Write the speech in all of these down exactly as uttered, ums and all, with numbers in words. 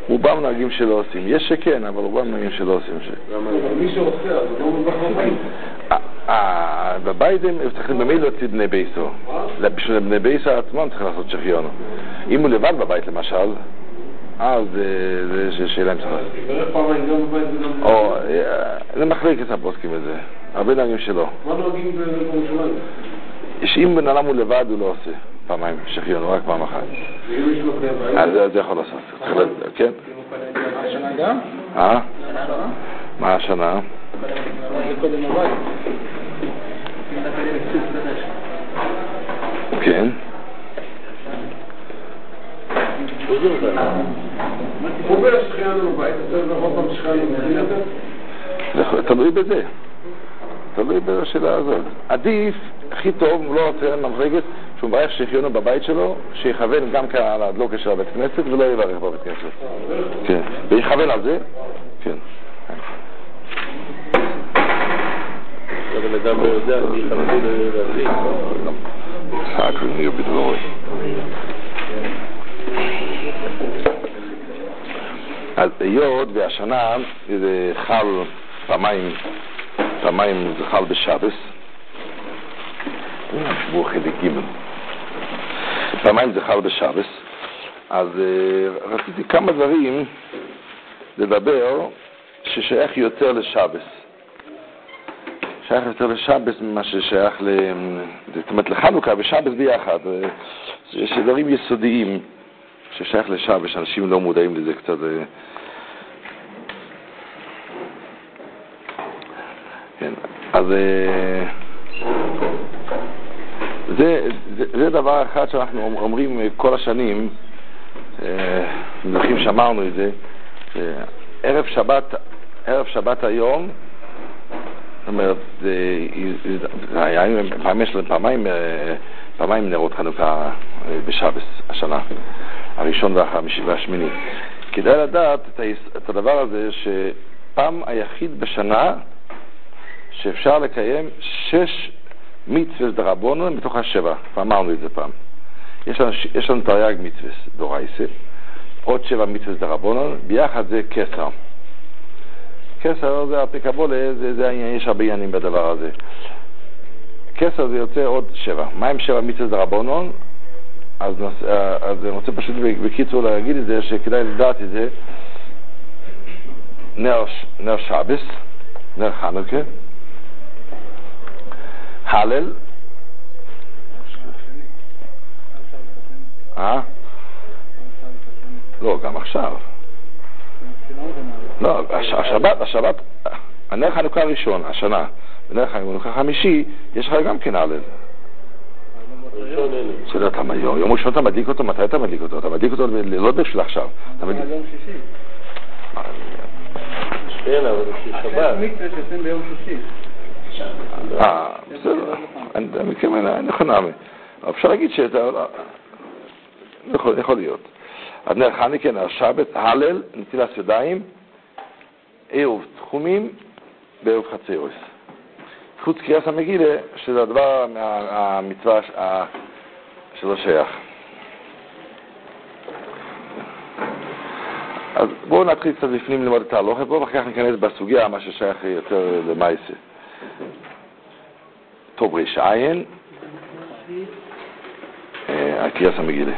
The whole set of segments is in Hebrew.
רובם נהגים שלא עושים. יש שכן, אבל רובם נהגים שלא עושים. מי שעושה, אז הוא לא מובח בבית. בבית הם צריכים במי להוציא בני ביסו. בשביל בני ביסו עצמם צריך לעשות שחיון. אם הוא לבד בבית למשל, אז זה שאלה אם צריך לעשות. תברך פעמיים גם בבית וגם בבית. או, זה מחליק את הפוסקים הזה. הרבה נהגים שלא. מה נוהגים במקום שלנו? שאם בן אדם הוא לבד הוא לא עושה פעמיים שחיון, רק פעם אחת. ואם יש לו בבית? אז זה יכול לעשות. כן? השנה גם? אה? מה השנה? זה קודם הבית. כן. הוא אומר שחיינו בבית, אתה נכון פעם שחיינו בבית? תלוי בזה. תלוי בשאלה הזאת. עדיף, הכי טוב, הוא לא רוצה ממחלגת, שהוא מברך שחיונו בבית שלו, שיכוון גם על הדלוקה של הבית כנסת, ולא יברך בבית כנסת. כן. ויכוון על זה? כן. אבל אדם לא יודע, אני יכוון להזיק. רק נהיה בדבורי. אז היות והשנה זה חל פעמיים, פעמיים זה חל בשבס. שבוע חלק ג' פעמיים זה חל בשבס. אז רציתי כמה דברים לדבר ששייך יותר לשבס. שייך יותר לשבס ממה ששייך ל... זאת אומרת לחנוכה ושבס ביחד. יש דברים יסודיים ששייך לשבס, אנשים לא מודעים לזה קצת. כן, אז זה, זה, זה דבר אחד שאנחנו אומרים כל השנים, מלכים שמרנו את זה, ערב שבת, ערב שבת היום, זאת אומרת, זה, זה היה פעמיים, פעמיים, פעמיים נרות חנוכה בשבס השנה, הראשון והחמישי והשמיני. כדאי לדעת את הדבר הזה שפעם היחיד בשנה שאפשר לקיים שש מצוות דרבנן מתוך השבע. אמרנו את זה פעם. יש לנו, יש לנו תרי"ג מצוות דורייסה, עוד שבע מצוות דרבנן, ביחד זה כסר. כסר זה הפקבולה, זה, זה העניין, יש הרבה עניינים בדבר הזה. כסר זה יוצא עוד שבע. מה עם שבע מצוות דרבנן? אז, אז אני רוצה פשוט בקיצור להגיד את זה, שכדאי לדעת את זה. נר, נר שבס, נר חנוכה, הלל, אה? לא, גם עכשיו. לא, השבת, השבת, הנר חנוכה הראשון, השנה, ונר חנוכה חמישי, יש לך גם כן הלל. שאלה, יום ראשון אתה מדליק אותו, מתי אתה מדליק אותו? אתה מדליק אותו לא בשביל עכשיו. יום שישי. כן, אבל זה שבת. מקווה שעושים ביום שישי. אה, בסדר. אני מכוון, אני יכול נעמי. אבל אפשר להגיד שאתה... יכול להיות. אז נר חנוכה, נר שבת, הלל, נטילת ידיים, ערב תחומים, בערב חצרוס. חוץ קריאת המגילה, שזה הדבר מהמצווה שלא שייך. אז בואו נתחיל קצת לפנים ללמוד את ההלכה, בואו אחר כך ניכנס בסוגיה, מה ששייך יותר למעשה. טוב ריש עין, קריאת המגילה.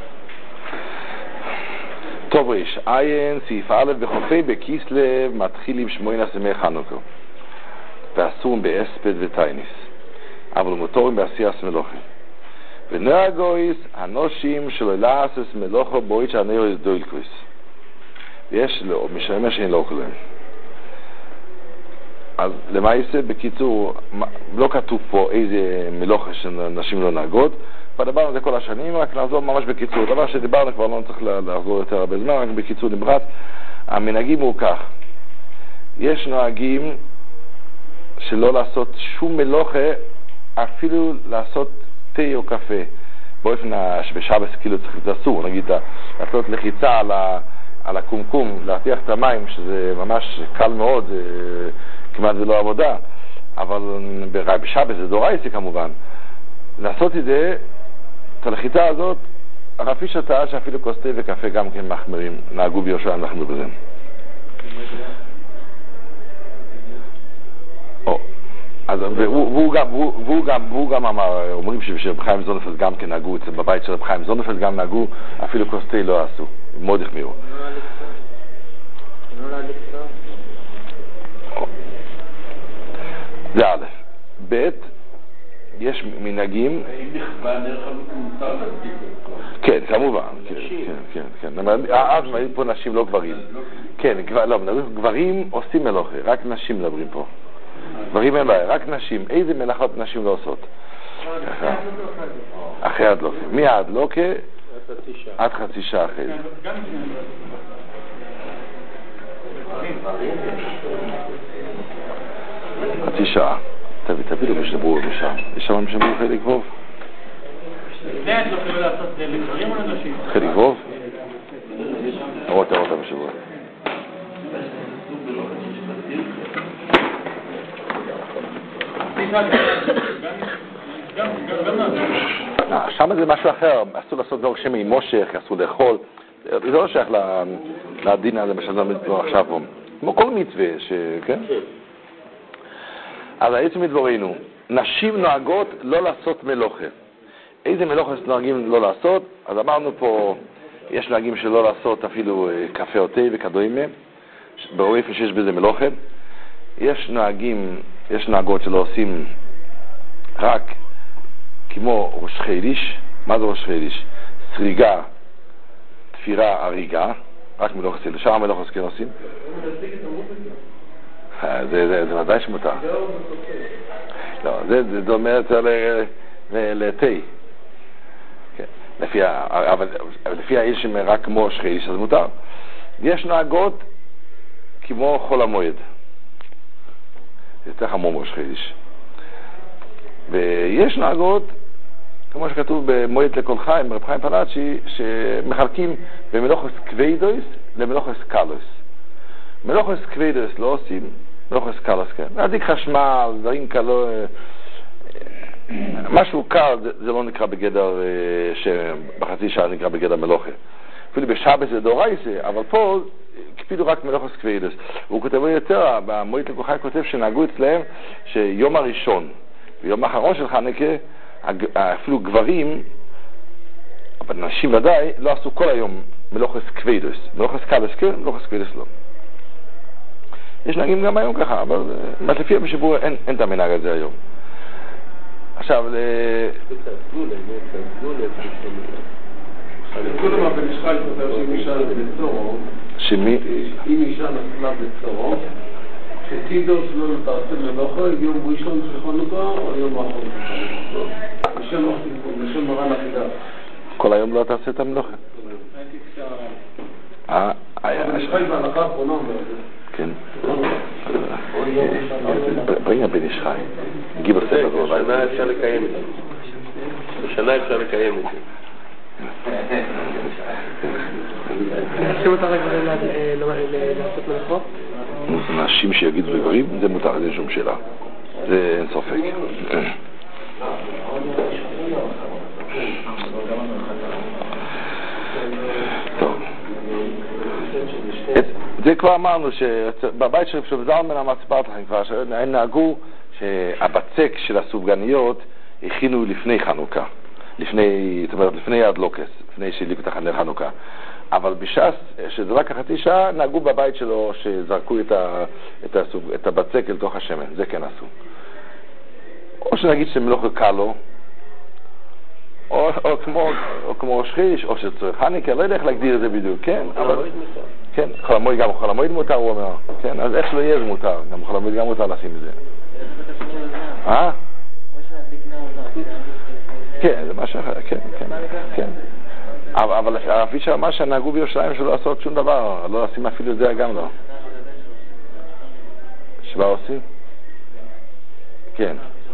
טוב ריש עין, סעיף א' בחופי בכיסלב, מתחיל עם שמונה ימי חנוכה. ואסורים באספד וטייניס, אבל מותרים בעשייס מלוכה. ונהגויס הנושים שלא לעשס מלוכה בוית שהנר דוילקויס. ויש לו, משלמה שאין לא כלום. אז למעשה, בקיצור, לא כתוב פה איזה מלוכה שנשים לא נהגות, ודברנו על זה כל השנים, רק נעזור ממש בקיצור. דבר שדיברנו כבר לא צריך לחזור יותר הרבה זמן, רק בקיצור נמרץ. המנהגים הוא כך. יש נוהגים שלא לעשות שום מלוכה, אפילו לעשות תה או קפה. באופן שבשבס כאילו צריך לסור, נגיד, לעשות לחיצה על, ה, על הקומקום, להטיח את המים, שזה ממש קל מאוד, זה, כמעט זה לא עבודה, אבל בשבס זה דורייסי כמובן. לעשות את זה, את הלחיצה הזאת, הרב פישר טעה שאפילו כוס תה וקפה גם כן מחמירים, נהגו בירושלים להחמיר בזה. אז והוא גם, והוא גם, והוא גם אמר, אומרים שרב חיים זוננפלד גם כן נהגו, בבית של רב חיים זוננפלד גם נהגו, אפילו כוס תה לא עשו, מאוד החמירו. זה א', ב', יש מנהגים... אם נכבה נר חנוכה מותר להדליק אותו. כן, כמובן, כן, כן, כן. אז מדברים פה נשים, לא גברים. כן, לא, גברים עושים מלוכה, רק נשים מדברים פה. גברים אין בעיה, רק נשים. איזה מלאכות נשים לא עושות? אחרי הדלוקה. מי הדלוקה? עד חצי שעה אחרי זה. חצי שעה. תביא, תביא לו משדברו משם. יש שם משדברו חלק לגבוב? זה את לא יכולה לעשות לגברים או לנשים? חלק לגבוב? תראו, תראו את המשדברו. שם זה משהו אחר, אסור לעשות דור שמי מושך, אסור לאכול, זה לא שייך לדין הזה בשביל עכשיו פה, כמו כל מצווה, כן? אז העצם מדבורנו, נשים נוהגות לא לעשות מלוכה. איזה מלוכה נוהגים לא לעשות? אז אמרנו פה, יש נוהגים שלא לעשות אפילו קפה או תה וכדומה, ברור איפה שיש בזה מלוכה. יש נוהגים, יש נוהגות שלא עושים רק כמו ראש חידיש. מה זה ראש חידיש? סריגה, תפירה, הריגה, רק מלוכה סילא. שאר מלוכה כן עושים? זה ודאי שמותר. לא, זה דומה יותר לתה. אבל לפי האיש רק כמו ראש חידיש, אז מותר. יש נוהגות כמו חול המועד. זה יותר חמור מראש חידיש. ויש נהגות, כמו שכתוב במועד לכל חיים, רב חיים פלאצ'י, שמחלקים במלוכס כביידוס למלוכס קלוס. מלוכס כביידוס לא עושים, מלוכס קלוס כן. להדליק חשמל, דברים קלו, משהו קל, זה לא נקרא בגדר, שבחצי שעה נקרא בגדר מלוכה. אפילו בשבת זה דורייסה, אבל פה הקפידו רק מלוכס כביידוס. והוא כותב יותר, במועד לכל חיים כותב שנהגו אצלהם שיום הראשון, ביום האחרון של חנוכה, אפילו גברים, אבל נשים ודאי, לא עשו כל היום מלוכס כביידוס. מלוכס קלוס כן, מלוכס כביידוס לא. יש נהגים גם היום ככה, אבל לפי המשבור אין, אין את המנהג הזה היום. עכשיו, ל... קודם הבן ישחק כותב שאם אישה בצורו, שמי? אם אישה נפלה בצורו, שתידוש לא תעשה מלוכה, יום ראשון של חנוכה או יום האחרון של חנוכה. בשם מרן החידה. כל היום לא תעשה את המלוכה? אה, היה... בן ישחק בהלכה האחרונה אומרת. כן. בואי הבן ישחק. גיב הספר. בשנה אפשר לקיים את זה. בשנה אפשר לקיים את זה. נשים אותה רק לעשות מלאכות? נשים שיגידו לגברים, זה מותר, זה שום שאלה. זה אין ספק. טוב. זה כבר אמרנו שבבית של רב זלמן אמר, סיפרתי לכם כבר, שהם נהגו שהבצק של הסופגניות הכינו לפני חנוכה. לפני, זאת אומרת, לפני הדלוקס, לפני שהדליקו את נר חנוכה. אבל בש"ס, שזה רק החצי שעה, נהגו בבית שלו שזרקו את, ה, את, הסוג, את הבצק אל תוך השמן. זה כן עשו. או שנגיד שמלוכה קל לו, או, או כמו, או כמו ראש חידיש, או שצריך חנוכה, לא יודע איך להגדיר את זה בדיוק, כן? אבל, כן, חול המועד גם, חול המועד מותר, הוא אומר, כן? אז איך לא יהיה זה מותר, גם חול המועד גם מותר לשים את זה. אה? כן, זה משהו אחר, כן, כן, כן. אבל לפי שמה שנהגו בירושלים שלא לעשות שום דבר, לא לשים אפילו את זה גם לא. שמה עושים? כן.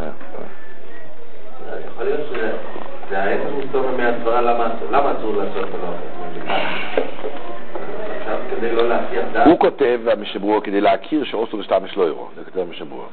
יכול להיות שזה העץ המסתובב מהסברה למה אסור לעשות אותו? עכשיו כדי לא להכיר דעת? הוא כותב במשברור כדי להכיר שאוסו לשתמש לא ירו, זה כותב במשברור.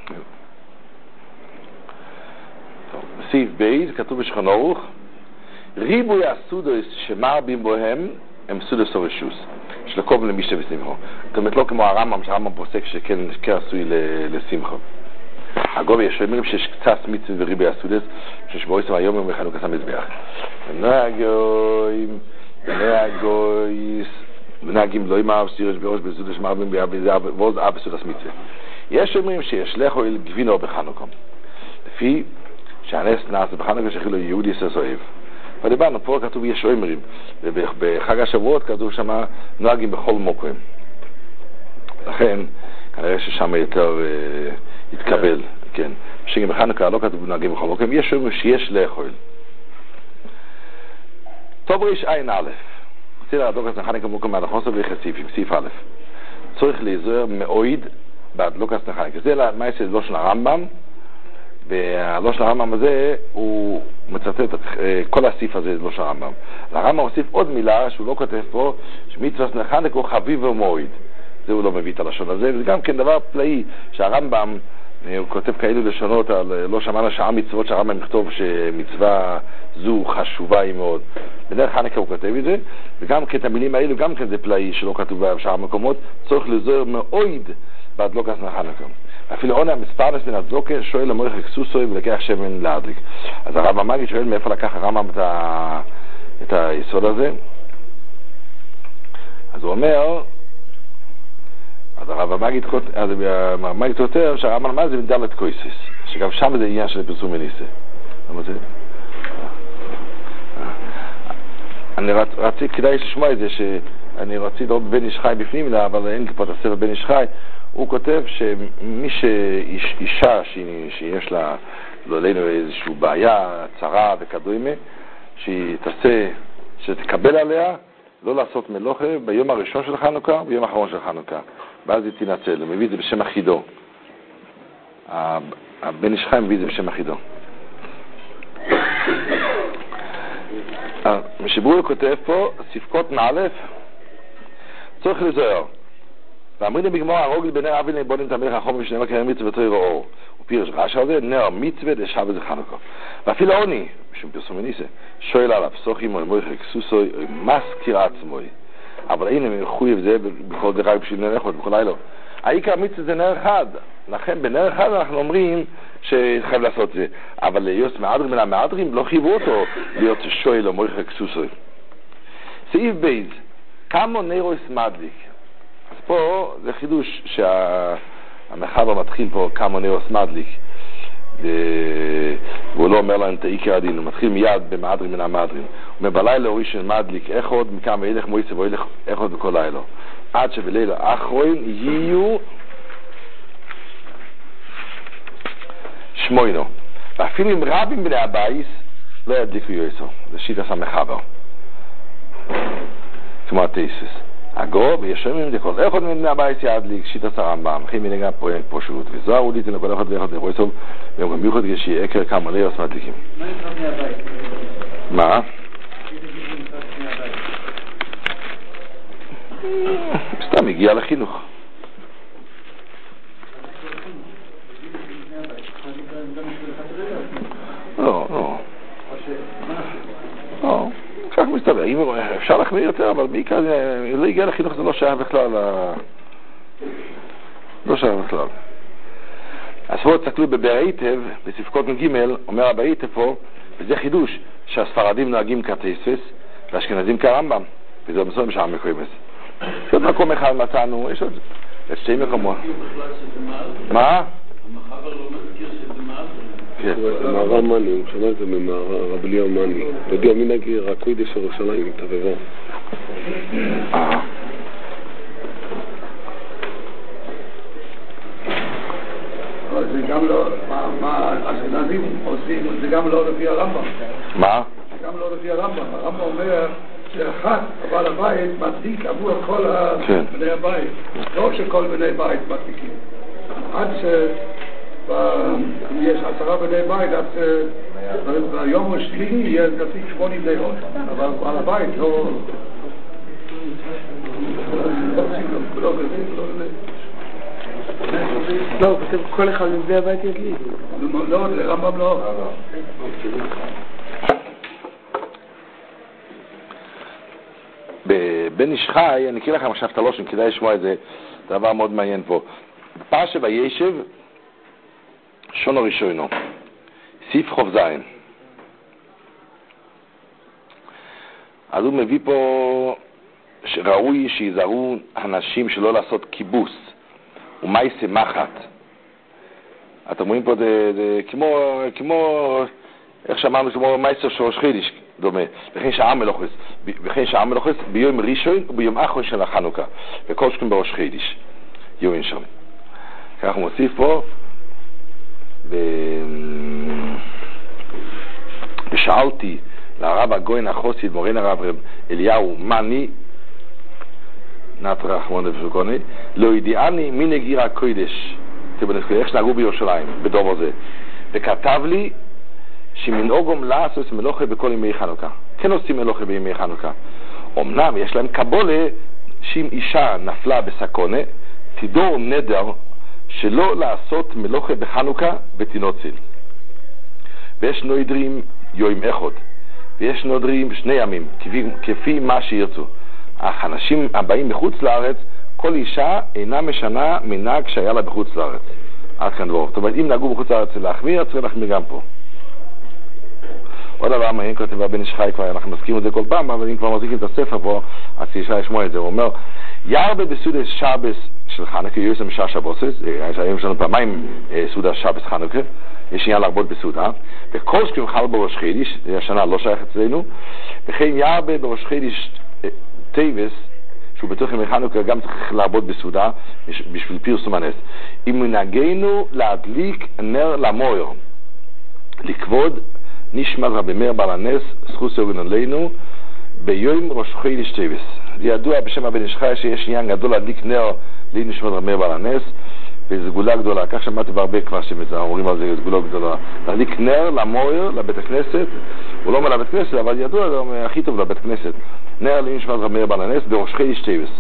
סעיף בייז, כתוב בשולחן ערוך, ריבוי הסודוס שמרבים בהם הם סודוס הרשוס של הקוב למישתה ושמחו. זאת אומרת לא כמו הרמב"ם, שהרמב"ם פוסק שכן עשוי לשמחו. אגב, יש אומרים שיש קצת מצווה וריבוי הסודוס ששבועסם היום הם בחנוכת המזבח. בני הגויים, בני הגויס, בני הגים לא ימאב סירש בראש בסודוס שמרבים ועוז אב בסודוס מצווה. יש אומרים שיש לכו אל גבינו בחנוכה. לפי שהנס נעשה בחנוכה שחילו יהודי ססואב. ודיברנו, פה כתוב יש אומרים, ובחג השבועות כתוב שמה נוהגים בכל מוקרים. לכן, כנראה ששם יותר אה, התקבל, כן. שגם בחנוכה לא כתוב נוהגים בכל מוקרים, יש אומרים שיש לאכול. טוב ריש עין א', רוצה להדוק את נחניקה מוקרים מהלכוסו ויחסיפים, סעיף א'. צריך להיזהר מאויד בהדלוק את נחניקה. זה מה יש לא של הרמב"ם, והלא של הרמב"ם הזה הוא מצטט את כל הסעיף הזה לא של הרמב"ם. הרמב"ם הוסיף עוד מילה שהוא לא כותב פה, שמצוות נחנק הוא חביב ומועיד. זה הוא לא מביא את הלשון הזה, וזה גם כן דבר פלאי שהרמב"ם הוא כותב כאלו לשונות על לא שמענו שעה מצוות שהרמב"ם יכתוב שמצווה זו חשובה היא מאוד. בדרך חנקה הוא כותב את זה, וגם כן את המילים האלו גם כן זה פלאי שלא כתוב בשאר המקומות, צריך לזהר מאויד בהדלוק את נחנקה. אפילו עונה המספרנס מן הדלוקה שואל למורך אקסוסוי ולקח שמן להדליק. אז הרב המגיד שואל מאיפה לקח הרמב"ם את, ה... את היסוד הזה. אז הוא אומר, אז הרב המגיד כותב שהרמב"ם מה זה מדלת קויסיס, שגם שם זה עניין של פרסום מניסה. אני רצ... רציתי, כדאי לשמוע את זה, שאני רציתי לראות בן איש חי בפנים, אבל אין פה את הספר בן איש חי. הוא כותב שמי שאישה שיש לה לא עלינו איזושהי בעיה, צרה וכדומה, שהיא תעשה, שתקבל עליה, לא לעשות מלוכה ביום הראשון של חנוכה וביום האחרון של חנוכה. ואז היא תנצל, הוא מביא את זה בשם אחידו. הבן איש חי מביא את זה בשם אחידו. משברור כותב פה, ספקות מאלף, צריך לזהר. ואמרים לי בגמור, הרוגל בנר אבי בונים את המלך החום ושנאמר כנר מצווה ותויר אור. הוא פירש רש"י על זה, נר מצווה דשעה וזה חנוכה. ואפילו עוני, בשום פרסום מניסה, שואל עליו, סוכי מוי מוי חקסוסוי, מזכיר עצמוי. אבל הנה הם ילכו את זה בכל דרך בשביל נר אחד, בכל לילה. העיקר מצווה זה נר אחד. לכן בנר אחד אנחנו אומרים שחייב לעשות זה. אבל להיות מעדרים מן המעדרים לא חייבו אותו להיות שואל או מוי חקסוסוי. סעיף בייז, כמה נרויס מדליק. אז פה זה חידוש שהמחבר מתחיל פה כמה נרוס מדליק, והוא לא אומר להם את העיקר הדין, הוא מתחיל מיד במעדרים מן המעדרים. הוא אומר בלילה הורי של מדליק אחד מכמה ילך מויסה וילך אחד בכל לילה, עד שבלילה אחרון יהיו שמוינו, ואפילו אם רבים בני הבייס לא ידליקו יועסו. זה שיטת המחבר כמו התייסס אגב, יש אומרים לכל אחד מבני הבית ידליק שיטת הרמב"ם, הכי מנהגה פרויקט פשוט, וזוהר הוא ליתן לכל אחד ואחד לרוי סוף, והם גם מיוחד כשהיא עקר כמה ליוס מדליקים. מה נקרא בני הבית? מה? סתם הגיע לחינוך. לא, לא. לא. כך מסתבר, אפשר להחמיר יותר, אבל בעיקר לא הגיע לחינוך, זה לא שייך בכלל, לא שייך בכלל. אז פה תסתכלו בבראיטב, בספקות מג' אומר הבראיטב פה, וזה חידוש, שהספרדים נוהגים כתייסס, והאשכנזים כרמב"ם, וזה מסוים שם מקוימס. יש עוד מקום אחד מצאנו, יש עוד שתי מקומות. מה? המחבר לא מזכיר שזה מעל? כן. מערה מני, הוא שמע את זה ממערה בליהו מני. יודע מנהגי רקוידש ירושלים עם תבבו. אה. זה גם לא, מה האשכנזים עושים, זה גם לא לפי הרמב"ם. מה? זה גם לא לפי הרמב"ם. הרמב"ם אומר שאחת, אבל הבית מדליק עבור כל בני הבית. לא שכל בני בית מדליקים. עד ש... יש עשרה בני בית, אז ביום השביעי יהיה נציג שמונים בני ראש, אבל על הבית לא... לא, כתוב כל אחד מבני הבית ידליק. לא, לרמב"ם לא. בן איש חי, אני אקריא לכם עכשיו את הלושן, כדאי לשמוע את זה, דבר מאוד מעניין פה. פרשת וישב, שונו ראשונו, סעיף חוב זין. אז הוא מביא פה שראוי שיזהרו אנשים שלא לעשות כיבוס ומייסה מחט. אתם רואים פה זה, זה כמו, כמו, איך שאמרנו, כמו מייסה של ראש חידיש דומה. וכן שעה מלוכס, וכן שעה מלוכס ביום ראשון וביום אחרון של החנוכה. וכל שכם בראש חידיש. יוין שם. כך הוא מוסיף פה, ו... ושאלתי לרב הגוין החוסית, מורן הרב אליהו, מני, נתרח מונה ופרקוני, לא ידיעני מי נגיר הקוידש, איך שנהגו בירושלים, בדור הזה. וכתב לי שמנהוגום לעשות מלוכה בכל ימי חנוכה. כן עושים מלוכה בימי חנוכה. אמנם יש להם קבולה שאם אישה נפלה בסקונה, תדור נדר שלא לעשות מלוכה בחנוכה בתינוציל. ויש נודרים יום אחד, ויש נודרים שני ימים, כפי, כפי מה שירצו. אך אנשים הבאים מחוץ לארץ, כל אישה אינה משנה מנהג שהיה לה בחוץ לארץ. עד כאן דבור. זאת אומרת, אם נהגו בחוץ לארץ להחמיר, צריך להחמיר גם פה. עוד דבר מעניין כותב הבן איש חי, כבר אנחנו מזכירים את זה כל פעם, אבל אם כבר מזכירים את הספר פה, אז תשאר לשמוע את זה. הוא אומר, ירבה בסודס שבס של חנוכה, יוסם משעה שבוסס, יש לנו פעמיים סודה שבס חנוכה, יש עניין להרבות בסודה, וכל שכם חל בראש חידיש, השנה לא שייך אצלנו, וכן ירבה בראש חידיש טייבס, שהוא בתוך ימי חנוכה גם צריך להרבות בסודה, בשביל פרסום הנס. אם מנהגנו להדליק נר למויר, לכבוד נשמת רבי מאיר בעל הנס, זכות יוגן עלינו, ביום ראש חידיש טייבס. זה ידוע בשם הבן איש חי שיש עניין גדול להדליק נר לנשמת רבי מאיר בעל הנס, וזו סגולה גדולה, כך שמעתי בהרבה כבר שאומרים על זה, סגולה גדולה. להדליק נר למויר, לבית הכנסת, הוא לא אומר לבית הכנסת, אבל ידוע, זה הכי טוב לבית הכנסת. נר לנשמת רבי מאיר בעל הנס, בראש חידיש טייבס.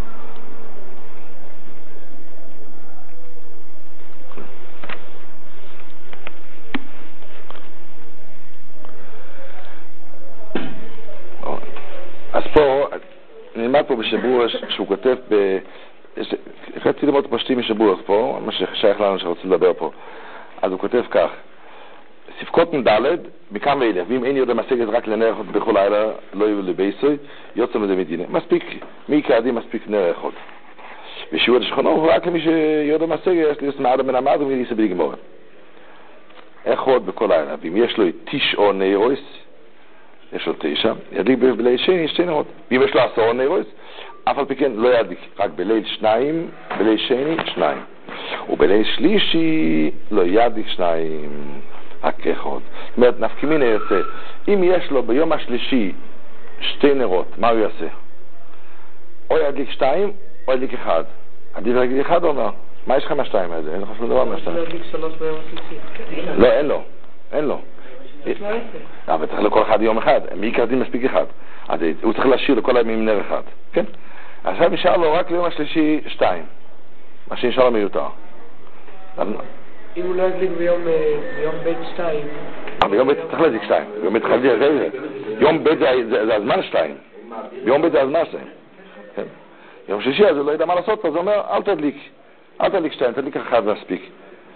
אז פה, נלמד פה בשבוע שהוא כותב ב... החלטתי ללמוד פשטים משבוע פה, מה ששייך לנו שרוצים לדבר פה. אז הוא כותב כך, ספקות מדלת, מכאן ואילך, ואם אין יודע מסגת רק לנר אחד בכל לילה, לא יהיו לבייסוי, יוצא מזה מדינה. מספיק, מי כעדים מספיק נר אחד. ושיעור השכונו הוא רק למי שיודע מסגת, יש לי סנעדה מן המעד ומי ייסה בלי גמורה. אחד בכל לילה, ואם יש לו תשעו נרויס, יש לו תשע, ידליק בליל שני, שתי נרות. ואם יש לו עשרה נרויס, אף על פי כן לא ידליק, רק בליל שניים, בליל שני, שניים. ובליל שלישי לא ידליק שניים, רק אחד. זאת אומרת, נפקימין יעשה, אם יש לו ביום השלישי שתי נרות, מה הוא יעשה? או ידליק שתיים, או ידליק אחד. עדיף ידליק אחד או לא? מה יש לך מהשתיים הזה? אין לך שום דבר מהשתיים. לא ידליק שלוש ביום השלישי. לא, אין לו. אין לו. אבל צריך לכל אחד יום אחד, מי קרדים מספיק אחד, אז הוא צריך להשאיר לכל הימים נר אחד, כן? עכשיו נשאר לו רק ליום השלישי שתיים, מה שנשאר לו מיותר. אם הוא לא ידליק ביום בית שתיים, ביום בית צריך להדליק שתיים, ביום בית חלדי הרגע, יום בית זה הזמן שתיים, ביום בית זה הזמן שתיים, יום שלישי אז הוא לא ידע מה לעשות, אז הוא אומר אל תדליק, אל תדליק שתיים, תדליק אחד מספיק.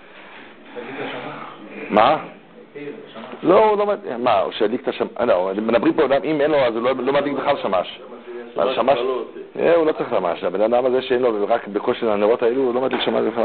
מה? לא, הוא לא מדליק, מה, הוא שידליק את השמש, לא, מדברים פה, אם אין לו, אז הוא לא מדליק בכלל שמש. שמש, הוא לא צריך שמש, הבן אדם הזה שאין לו, רק בקושי הנרות האלו, הוא לא מדליק שמש בכלל.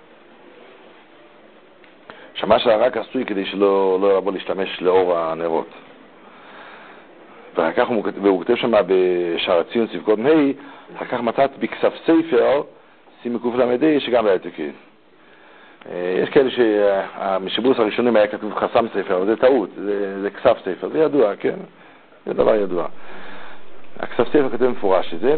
שמש רק עשוי כדי שלא יבוא להשתמש לאור הנרות. ואחר כך הוא כותב שם בשער הציון ספקות מהי, אחר כך מצאת בכסף ספר, שימי קוף למדי, שגם לא יתקן. יש כאלה שהמשבוס הראשונים היה כתוב חסם ספר, אבל זה טעות, זה, זה כסף ספר, זה ידוע, כן? זה דבר ידוע. הכסף ספר כתוב מפורש את זה,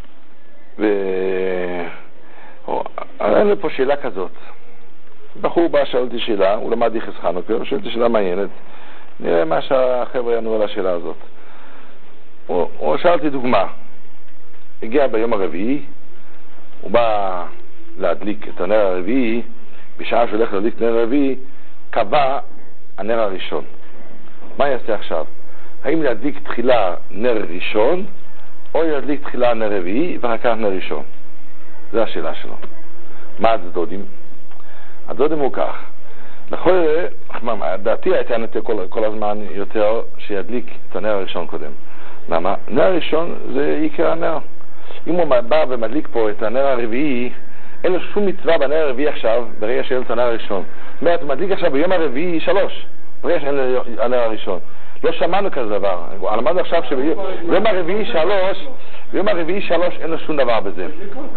ואין לי פה שאלה כזאת. בחור בא, שאלתי שאלה, הוא למד יחס חנוכה, ושאלתי שאלה מעניינת, נראה מה שהחבר'ה יענו על השאלה הזאת. או, או שאלתי דוגמה, הגיע ביום הרביעי, הוא בא להדליק את הנר הרביעי, בשעה שהולך להדליק את הנר הרביעי, קבע הנר הראשון. מה יעשה עכשיו? האם להדליק תחילה נר ראשון, או ידליק תחילה נר רביעי ואחר כך נר ראשון. זו השאלה שלו. מה הדודים? הדודים הוא כך. לכל דעתי הייתה נטה כל, כל הזמן יותר שידליק את הנר הראשון קודם. למה? נר הראשון זה עיקר הנר. אם הוא בא ומדליק פה את הנר הרביעי, אין לו שום מצווה בנר הרביעי עכשיו, ברגע שאין את הנר הראשון. זאת אומרת, הוא מדליק עכשיו ביום הרביעי שלוש, ברגע שאין לו הנר הראשון. לא שמענו כזה דבר. למדנו עכשיו שביום הרביעי שלוש, ביום הרביעי שלוש אין לו שום דבר בזה.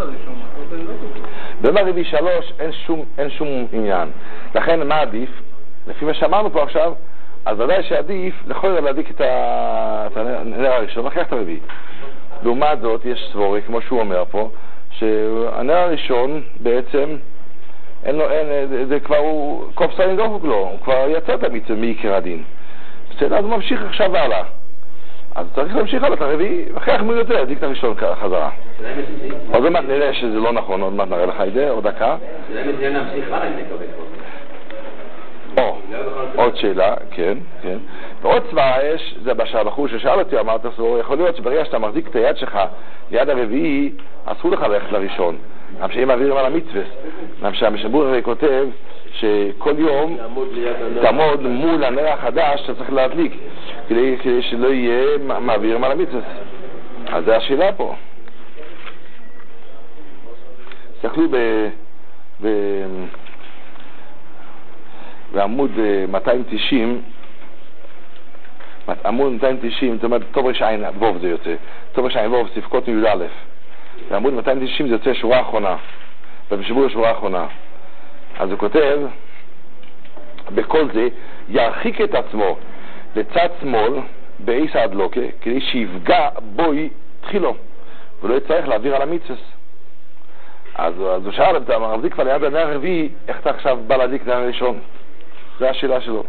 ביום הרביעי שלוש אין שום, אין שום עניין. לכן מה עדיף? לפי מה שאמרנו פה עכשיו, אז ודאי שעדיף לכל להדליק את הנר הראשון, ואחר כך את הרביעי. לעומת זאת יש סבורי, כמו שהוא אומר פה, שהנר הראשון בעצם אין לו, אין, זה כבר הוא, קוף סיים דוחק לו, הוא כבר יצא את המצווה מעיקר הדין. בסדר, אז הוא ממשיך עכשיו הלאה. אז צריך להמשיך הלאה את הרביעי, ואחרי כך מי יותר, להדליק את הראשון חזרה. עוד מעט נראה שזה לא נכון, עוד מעט נראה לך את זה, עוד דקה. או, עוד שאלה, כן, כן. ועוד צבא האש, זה בחור ששאל אותי, אמרת, יכול להיות שברגע שאתה מחזיק את היד שלך ליד הרביעי, אסור לך ללכת לראשון. גם שאם מעבירים על המצווה. גם שהמשבור הרי כותב שכל יום תעמוד מול הנר החדש שאתה צריך להדליק, כדי, כדי שלא יהיה מעבירים על המצווה. אז זה השאלה פה. תסתכלו ב... ב... בעמוד מאתיים תשעים, עמוד מאתיים תשעים, זאת אומרת, טוב ראש עין ווב זה יוצא, טוב ראש עין ווב, ספקות מיוד א', בעמוד מאתיים תשעים זה יוצא שורה האחרונה, ובשבוע שורה האחרונה. אז הוא כותב, בכל זה, ירחיק את עצמו לצד שמאל, בעיס הדלוקה, כדי שיפגע בוי תחילו, ולא יצטרך להעביר על המצווה. אז, אז הוא שאל, אתה מחזיק כבר ליד הנר הרביעי, איך אתה עכשיו בא להדליק את הנר הראשון? זו השאלה שלו.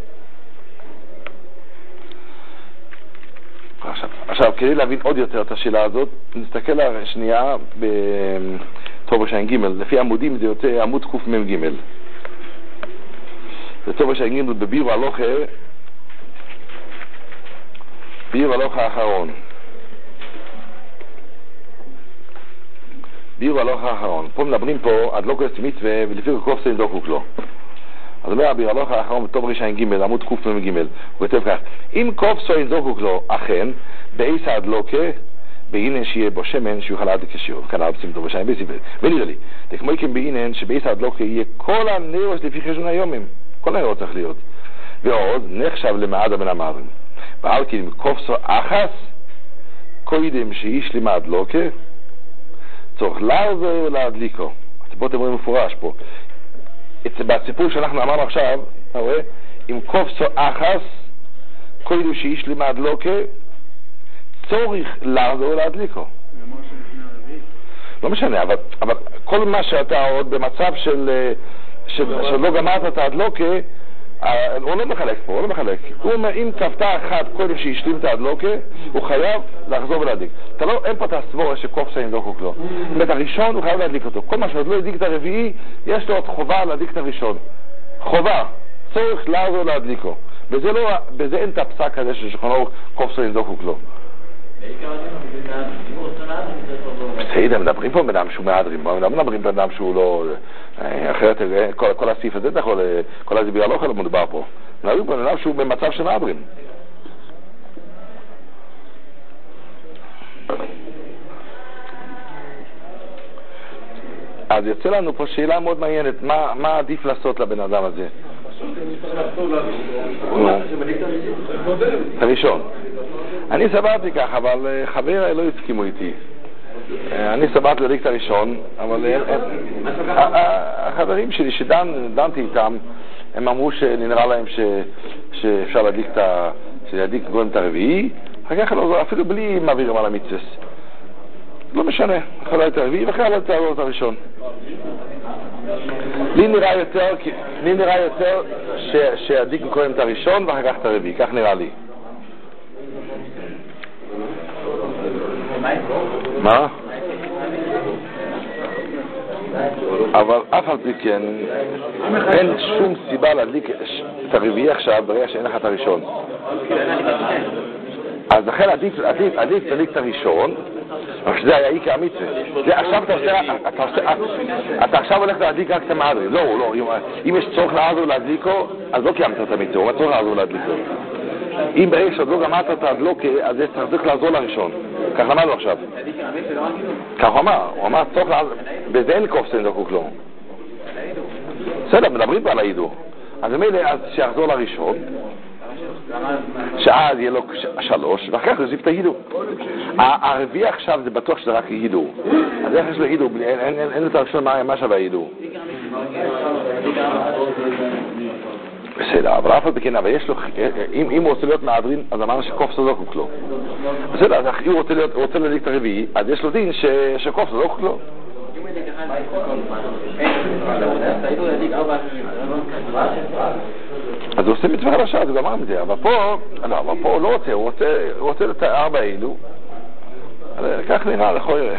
עכשיו, עכשיו, כדי להבין עוד יותר את השאלה הזאת, נסתכל על שנייה בטוב ראשון ג', לפי עמודים זה יוצא עמוד קוף מם ג'. זה טוב ראשון ג' בביר והלוכה, ביר והלוכה האחרון. ביר והלוכה האחרון. פה מדברים פה עד לא כנסת מצווה, ולפי קוף סין דוקוק לו. אז אומר הביר הלוך האחרון בטוב ראשון ג' עמוד קוף מם ג', הוא כותב כך, אם קוף סוין זוקוק לו אכן בעיס הדלוקה בעינן שיהיה בו שמן שיוכל להדליק השיעור, כאן ארבצים טוב ראשון בסיבל ונראה לי, כמו כן בעינן שבעיס הדלוקה יהיה כל הנרות לפי חשבון היומים, כל הנרות צריך להיות, ועוד נחשב למעדה מן המערים, ועל כן אם קוף סו אחס קודם שאיש לימה הדלוקה צורך לעזור להדליקו. אז פה אתם רואים מפורש פה, בסיפור שאנחנו אמרנו עכשיו, אתה רואה, אם קוף סו אחס, קודם שאיש לימה הדלוקה, צורך לעזור להדליקו. לא משנה, אבל, אבל כל מה שאתה עוד במצב של, של, שלא גמרת את ההדלוקה, הוא לא מחלק פה, הוא לא מחלק. הוא אומר, אם כפתה אחת קודם שהשלים את ההדלוקה, הוא חייב לחזור ולהדליק. אתה לא, אין פה את הסבור שקוף סיים דוקוק לו. זאת אומרת, הראשון הוא חייב להדליק אותו. כל מה שעוד לא הדליק את הרביעי, יש לו עוד חובה להדליק את הראשון. חובה. צורך לעזור להדליקו. בזה לא, בזה אין את הפסק הזה ששכונו קוף סיים דוקוק לו. בסדר, מדברים פה בנאדם שהוא מהדרים, מדברים בנאדם שהוא לא, אחרת כל הסעיף הזה, כל הזביר לא יכול מדבר פה, מדברים פה בנאדם שהוא במצב של מהדרים. אז יוצא לנו פה שאלה מאוד מעניינת, מה עדיף לעשות לבן אדם הזה? הראשון. אני סברתי כך, אבל חבר לא הסכימו איתי. אני סברתי להדליק את הראשון, אבל החברים שלי שדנתי איתם, הם אמרו שנראה להם שאפשר להדליק את הרביעי, אחר כך אפילו בלי מעבירים על המצווה. לא משנה, אחר להדליק את הרביעי ואחר להדליק את הראשון. לי נראה יותר, לי נראה יותר שידליק קודם את הראשון ואחר כך את הרביעי, כך נראה לי. מה? אבל אף על פי כן אין שום סיבה להדליק את הרביעי עכשיו ברגע שאין לך את הראשון. אז לכן עדיף, עדיף, עדיף להדליק את הראשון אבל שזה היה עיקר המצווה. זה עכשיו אתה עושה, אתה עושה, אתה עכשיו הולך להדליק רק את המעדרי. לא, לא, אם יש צורך לעזור להדליקו, אז לא קיימת את המצווה, הוא צורך לעזור להדליקו. אם ברגע שעוד לא גמרת את ההדלוקה, אז זה צריך לעזור לראשון. כך אמר לו עכשיו. כך הוא אמר, הוא אמר צורך לעזור, בזה אין קופסן דקוק לו. בסדר, מדברים פה על ההידור. אז מילא, אז שיחזור לראשון, שאז יהיה לו שלוש, ואחר כך יוסיף את ההידור. הרביעי עכשיו זה בטוח שזה רק הידור. אז איך יש לו הידור? אין את הראשון מה שווה ההידור. בסדר, אבל אף אחד בכן, אבל יש לו, אם הוא רוצה להיות מעדרין, אז אמרנו שקופס לא זוקוק לו. בסדר, אז אם הוא רוצה להדליק את הרביעי, אז יש לו דין שקופס לא זוקוק לו. אז הוא עושה מצווה חדשה, אז הוא גמר מזה, אבל פה, לא, אבל פה הוא לא רוצה, הוא רוצה את הארבע האלו, כך נראה, לכל יראה.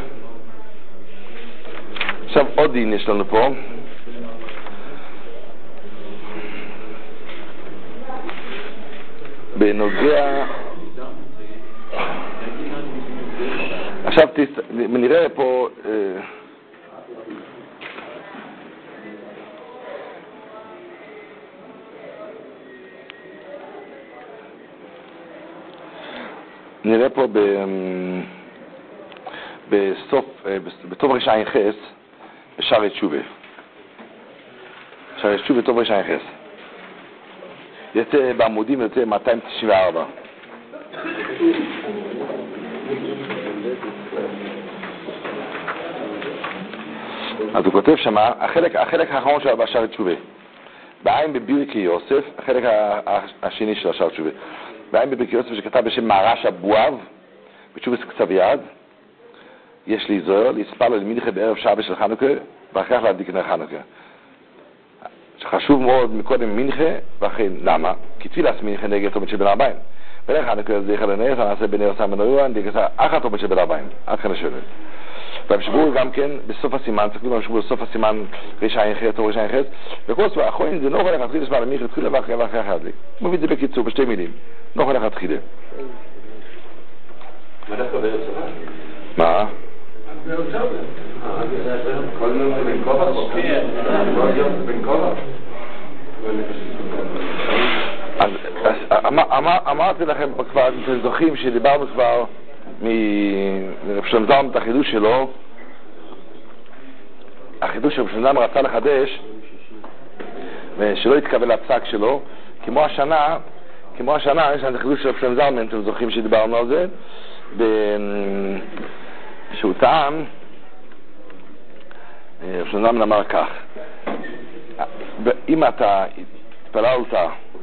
עכשיו עוד דין יש לנו פה, בנוגע, עכשיו נראה פה, נראה פה ב, בסוף, בטוב רשעין חס, בשערי תשובה. שערי תשובה בטוב רשעין חס. יצא בעמודים, יצא מאתיים תשעים וארבע. אז הוא כותב שמה, החלק, החלק האחרון של בשערי תשובה. בעין בבירקי יוסף, החלק השני של השערי תשובה. בעין בבירקי יוסף שכתב בשם מערש אבואב, בתשובה קצב יד, יש לי זוהר, להספר לו למינכה בערב שעה של חנוכה, ואחר כך להדליק נר חנוכה. שחשוב מאוד מקודם מינכה, ואחרי, למה? כי תפילת מינכה נגד תומת של בן ארבעים. בנר חנוכה זה יחד לנר, אני אעשה בנר סם בנוירן, נגד אחת תומת של בן ארבעים. עד כאן השאלה. והמשבור גם כן, בסוף הסימן, תקלו המשבור בסוף הסימן רשעין חס או רשעין חס, וכל סבא, אחרונים זה נוכל לך התחילה שבא למינכה, תחילה ואחרי ואחרי אחרי הדליק. מביא את זה בקיצור, בשתי מילים. נוכל לך התחילה. מה דווקא בערב שבת? מה? בערב שבת. כל מיני זה בין כובע? כל יום זה בין כובע? אז אמרתי לכם כבר, אתם זוכרים שדיברנו כבר מרב שלום זלמן את החידוש שלו, החידוש שרב שלום זלמן רצה לחדש ושלא יתקבל הפסק שלו, כמו השנה, כמו השנה יש לנו את החידוש של רב שלום זלמן, אתם זוכרים שדיברנו על זה, שהוא טעם, רב שלום זלמן אמר כך, אם אתה התפללת,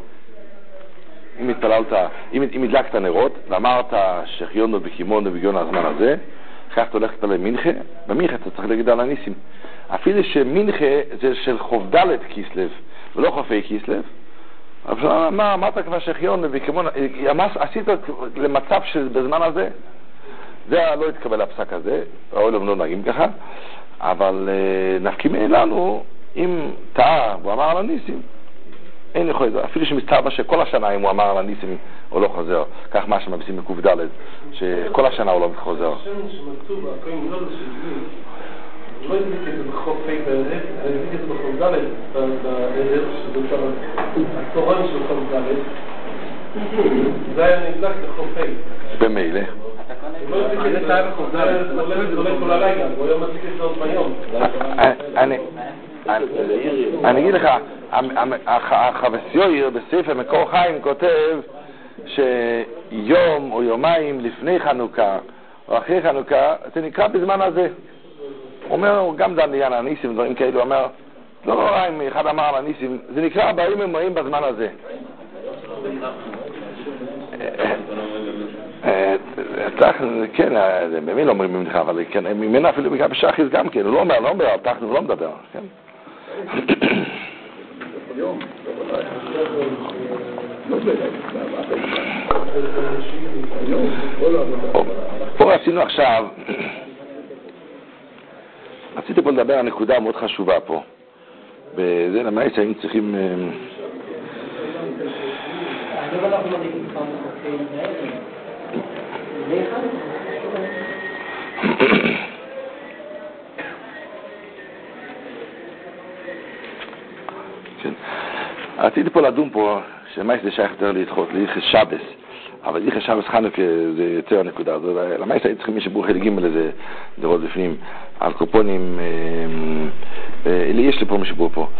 אם התפללת, אם, אם הדלקת נרות, ואמרת שחיונו וקימונו בגיון הזמן הזה, אחר כך אתה הולך להתפלל מינכה, במינכה אתה צריך להגיד על הניסים. אפילו שמינכה זה של חוב ד' כיסלב, ולא חופי כיסלב, אבל מה, אמרת כבר שחיונו וקימונו, עשית למצב שבזמן הזה, זה לא התקבל הפסק הזה, העולם לא נהגים ככה, אבל נפקימי לנו, אם טעה והוא אמר על הניסים, אין יכול לזה, אפילו שמסתבר שכל השנה אם הוא אמר על הניסים או לא חוזר, כך מה שמבשים מקוף ד' שכל השנה הוא לא חוזר. השם שמצאו בהקויים לא לשבעים, לא הזמיק את זה בחוף פי בערב, אני הזמיק את זה בחוף ד' בערב, שזה כבר התורן של חוף ד', זה היה נבדק לחוף פי. במילא. לא הזמיק את זה בחוף ד', זה הולך כל הלילה, הוא היה מציק את זה עוד ביום. אני אגיד לך, החבסיויר בספר מקור חיים כותב שיום או יומיים לפני חנוכה או אחרי חנוכה זה נקרא בזמן הזה. הוא אומר, גם דן דיין הניסים דברים כאלו, הוא אומר לא נורא אם אחד אמר על הניסים, זה נקרא באים ומראים בזמן הזה. כן, במי לא אומרים ממך, אבל ממנה אפילו מקרא בשחיס גם כן, הוא לא אומר, לא אומר, תחנו, הוא לא מדבר, כן? פה רצינו עכשיו, רציתי פה לדבר על נקודה מאוד חשובה פה, וזה למעט שהיינו צריכים כן. רציתי פה לדון פה, שמה זה שייך יותר לדחות, ליחס שבס. אבל ליחס שבס חנוכה זה יותר הנקודה. למה יש צריכים מי שבור חלק ג' לזה דרות בפנים. על קופונים, אלי יש לי פה מי שבור פה.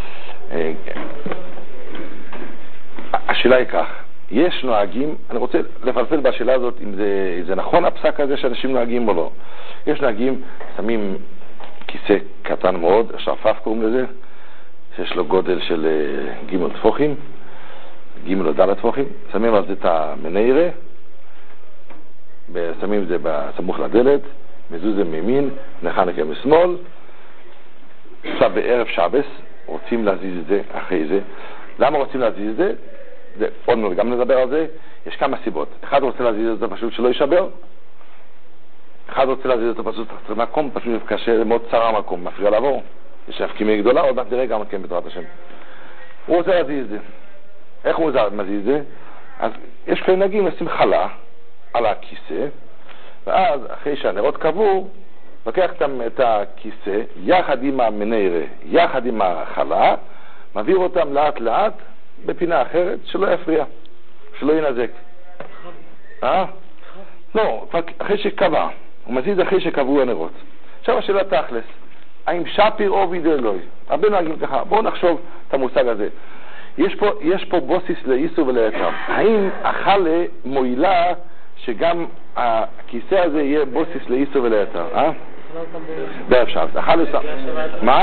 השאלה היא כך, יש נוהגים, אני רוצה לפלפל בשאלה הזאת אם זה, זה נכון הפסק הזה שאנשים נוהגים או לא. יש נוהגים, שמים כיסא קטן מאוד, שרפף קוראים לזה, שיש לו גודל של ג' טפוחים, ג' או ד' טפוחים, שמים על זה את המניירה, שמים את זה בסמוך לדלת, מזוזה מימין, נחנקה משמאל. עכשיו בערב שבס רוצים להזיז את זה אחרי זה. למה רוצים להזיז את זה? זה עוד מאוד, גם נדבר על זה. יש כמה סיבות. אחד רוצה להזיז את זה פשוט שלא יישבר. אחד רוצה להזיז את זה פשוט צריך מקום, פשוט קשה, מאוד צר המקום, מפריע לעבור. יש הפקימי גדולה, עוד מעט נראה גם כן בתורת השם. הוא רוצה להזיז את זה. איך הוא מזיז את זה? אז יש כאלה נהגים לשים חלה על הכיסא, ואז אחרי שהנרות קבעו, לוקח את הכיסא יחד עם המניירה, יחד עם החלה, מעביר אותם לאט לאט בפינה אחרת, שלא יפריע, שלא ינזק. אה? לא, אחרי שקבע, הוא מזיז אחרי שקבעו הנרות. עכשיו השאלה תכלס, האם שפיר או וידא אלוהי? הרבה נוהגים ככה, בואו נחשוב את המושג הזה. יש פה, יש פה בוסיס לאיסור ולהיתר. האם החלה מועילה שגם הכיסא הזה יהיה בוסיס לאיסור ולהיתר? אה? בערב שבס. החלה... מה?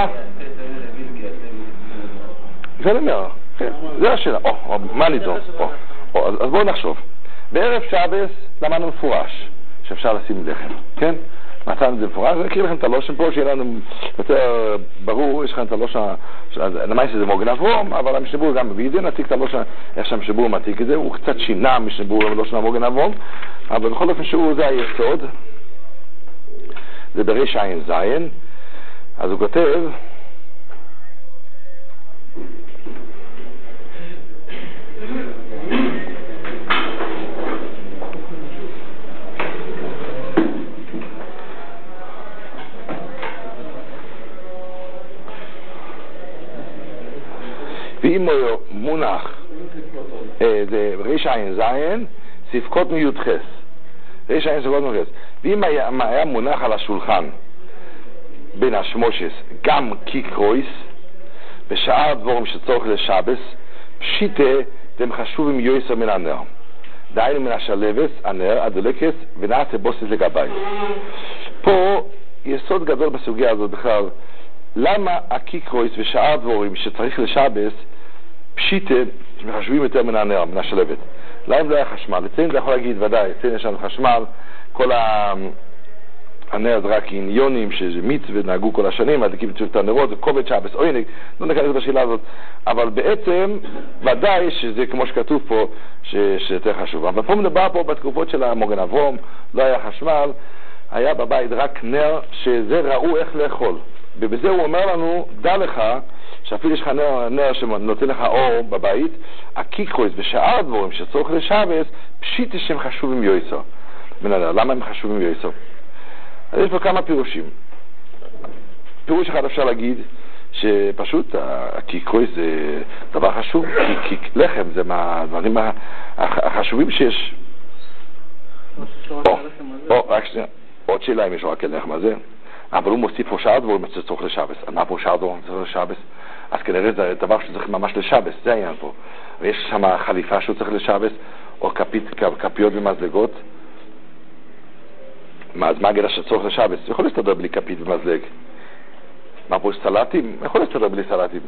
זה נאמר. זה השאלה. או, מה נידון? אז בואו נחשוב. בערב שבס למדנו מפורש שאפשר לשים לחם, כן? מצאנו את זה מפורש, אני אקריא לכם את הלושן פה, שיהיה לנו יותר ברור, יש לכם את הלושן, נמי שזה מוגן אברום, אבל המשנבור גם מביא את זה, נציג את הלושן, איך שהמשנבור מתיק את זה, הוא קצת שינה המשנבור ללושן המוגן אברום, אבל בכל אופן שהוא זה היסוד, זה בריש עין זין, אז הוא כותב, ואם הוא מונח, זה ריש עין זין, ספקות מיוד חס. ריש עין ספקות מיוד חס. ואם היה מונח על השולחן, בין השמושס, גם קיקרויס, בשאר דבורים שצורך לשבס, פשיטה דם חשוב עם יויסר מן הנר. דהיינו מן השלבס, הנר, הדולקס, ונעשה בוסס לגבי. פה יסוד גדול בסוגיה הזאת בכלל, למה הקיקרויס ושאר דבורים שצריך לשבס, פשיטה שמחשבים יותר מן הנר, מן השלבת. למה לא היה חשמל? אצלנו זה יכול להגיד, ודאי, אצלנו יש לנו חשמל, כל הנר זה רק עניונים, שזה מיץ ונהגו כל השנים, הדליקים את הנרות, זה קובץ שבס, אוינק, לא נכנס בשאלה הזאת, אבל בעצם, ודאי שזה כמו שכתוב פה, שיותר חשוב. אבל פה מדבר פה בתקופות של המוגן אברום, לא היה חשמל, היה בבית רק נר, שזה ראו איך לאכול. ובזה הוא אומר לנו, דע לך, שאפילו יש לך נר, נר שנותן לך אור בבית, הקיקרויס ושאר דבורים שצורך לשבס, פשיט שהם חשובים יויסו. למה הם חשובים יויסו? אז יש פה כמה פירושים. פירוש אחד אפשר להגיד, שפשוט הקיקרויס זה דבר חשוב, כי לחם זה מהדברים החשובים שיש. או, רק שנייה, עוד שאלה אם יש רק לחם הזה. אבל הוא מוסיף פה שאר דבורים שצריך לשבס. מה פה שאר דבורים שצריך לשבס? אז כנראה זה דבר שצריך ממש לשבס, זה העניין פה. ויש שם חליפה שהוא צריך לשבס, או כפית, כפיות ומזלגות. מה, אז מה הגדרה שצריך לשבס? יכול להסתדר בלי כפית ומזלג. מה פה יש סלטים? יכול להסתדר בלי סלטים.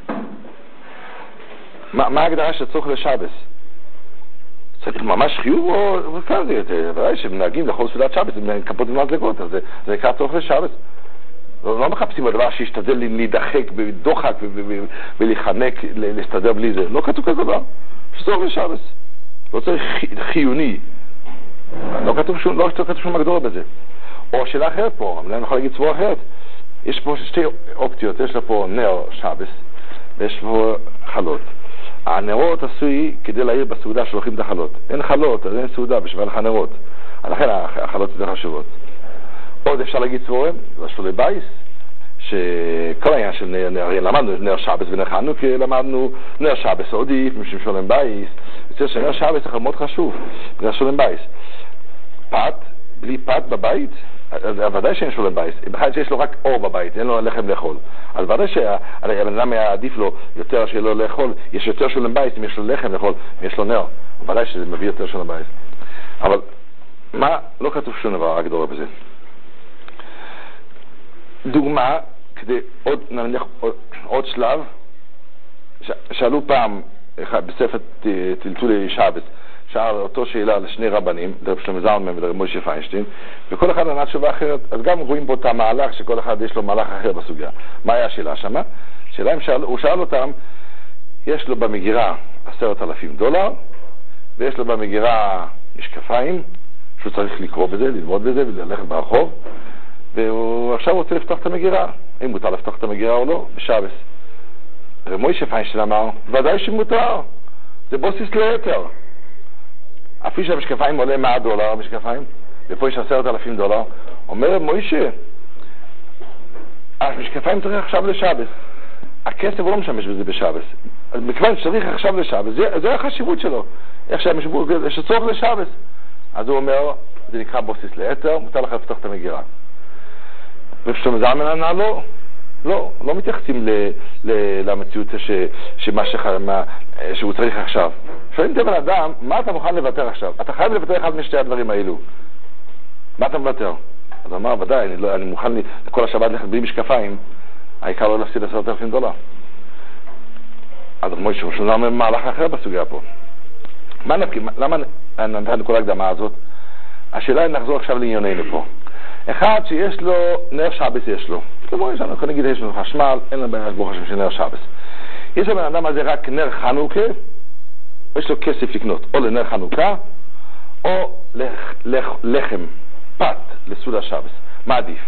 מה, מה הגדרה שצריך לשבס? צריך ממש חיוב או כאן זה יותר? ודאי שמנהגים לכל סעודת שבס, הם כפות ומזלגות, אז זה, זה יקר צורך לשבס. לא, לא מחפשים הדבר שישתדל להידחק בדוחק ולהיחנק, להסתדר בלי זה. לא כתוב כזה דבר. שצורך לשבס. לא צריך חיוני. לא כתוב שום, לא כתוב שום הגדורה בזה. או שאלה אחרת פה, אני יכול להגיד צבוע אחרת. יש פה שתי אופציות, יש לה פה נר שבס, ויש פה חלות. הנרות עשוי כדי להעיר בסעודה שלוחים את החלות. אין חלות, אז אין סעודה בשביל לך נרות. לכן החלות יותר חשובות. עוד אפשר להגיד צבורם, זה שולי בייס, שכל העניין של נר, נר, למדנו נר שבס ונר חנוכה, למדנו נר שבס עדיף, משום שולם בייס, יוצא שנר שבס זה מאוד חשוב, בגלל שולם בייס. פת, בלי פת בבית, ודאי שאין שולם בייס, בכלל שיש לו רק אור בבית, אין לו לחם לאכול. אז ודאי שהבן אדם עדיף לו יותר שלא לאכול, יש יותר שולם בייס אם יש לו לחם לאכול, אם יש לו נר, ודאי שזה מביא יותר שולם בייס. אבל מה, לא כתוב שום דבר, רק דורה בזה. דוגמה, כדי עוד, נניח, עוד, עוד שלב, ש, שאלו פעם בספר טלטולי שבס, שאל אותו שאלה לשני רבנים, לרב שלמה זלמן ולרב משה פיינשטיין, וכל אחד ענה תשובה אחרת, אז גם רואים פה את המהלך, שכל אחד יש לו מהלך אחר בסוגיה. מה היה השאלה שמה? שאלה אם שאל, הוא שאל אותם, יש לו במגירה עשרת אלפים דולר, ויש לו במגירה משקפיים, שהוא צריך לקרוא בזה, ללמוד בזה וללכת ברחוב, והוא עכשיו רוצה לפתוח את המגירה. האם מותר לפתוח את המגירה או לא? בשבס. רב משה פיינשטיין אמר, ודאי שמותר. זה בוסיס ליתר. אפילו שהמשקפיים עולה מאה דולר, המשקפיים, ופה יש עשרת אלפים דולר, אומר רב משה, המשקפיים צריך עכשיו לשבס. הכסף הוא לא משמש בזה בשבס. אז מכיוון שצריך עכשיו לשבס, זה, זה החשיבות שלו. איך שצורך לשבס. אז הוא אומר, זה נקרא בוסיס ליתר, מותר לך לפתוח את המגירה. רב שלמה זלמן ענה לא, לא, לא מתייחסים ל, ל, למציאות ש, שמה שח, מה, שהוא צריך עכשיו. שואלים את הבן אדם, מה אתה מוכן לוותר עכשיו? אתה חייב לוותר אחד משתי הדברים האלו. מה אתה מוותר? אז הוא אמר, ודאי, אני, לא, אני מוכן לי, לכל השבת ללכת בלי משקפיים, העיקר לא להפסיד עשרת אלפים דולר. אז כמו שהוא שונה ממהלך אחר בסוגיה פה. מה נפקים? למה נתן כל ההקדמה הזאת? השאלה היא נחזור עכשיו לענייננו פה. אחד שיש לו נר שבס יש לו. כמו יש לנו, יכול להגיד יש לו חשמל, אין לנו בעיה ברוך השם של נר שבס. יש לבן אדם הזה רק נר חנוכה, יש לו כסף לקנות או לנר חנוכה, או לח, לח, לחם, פת לסעודה שבס. מה עדיף?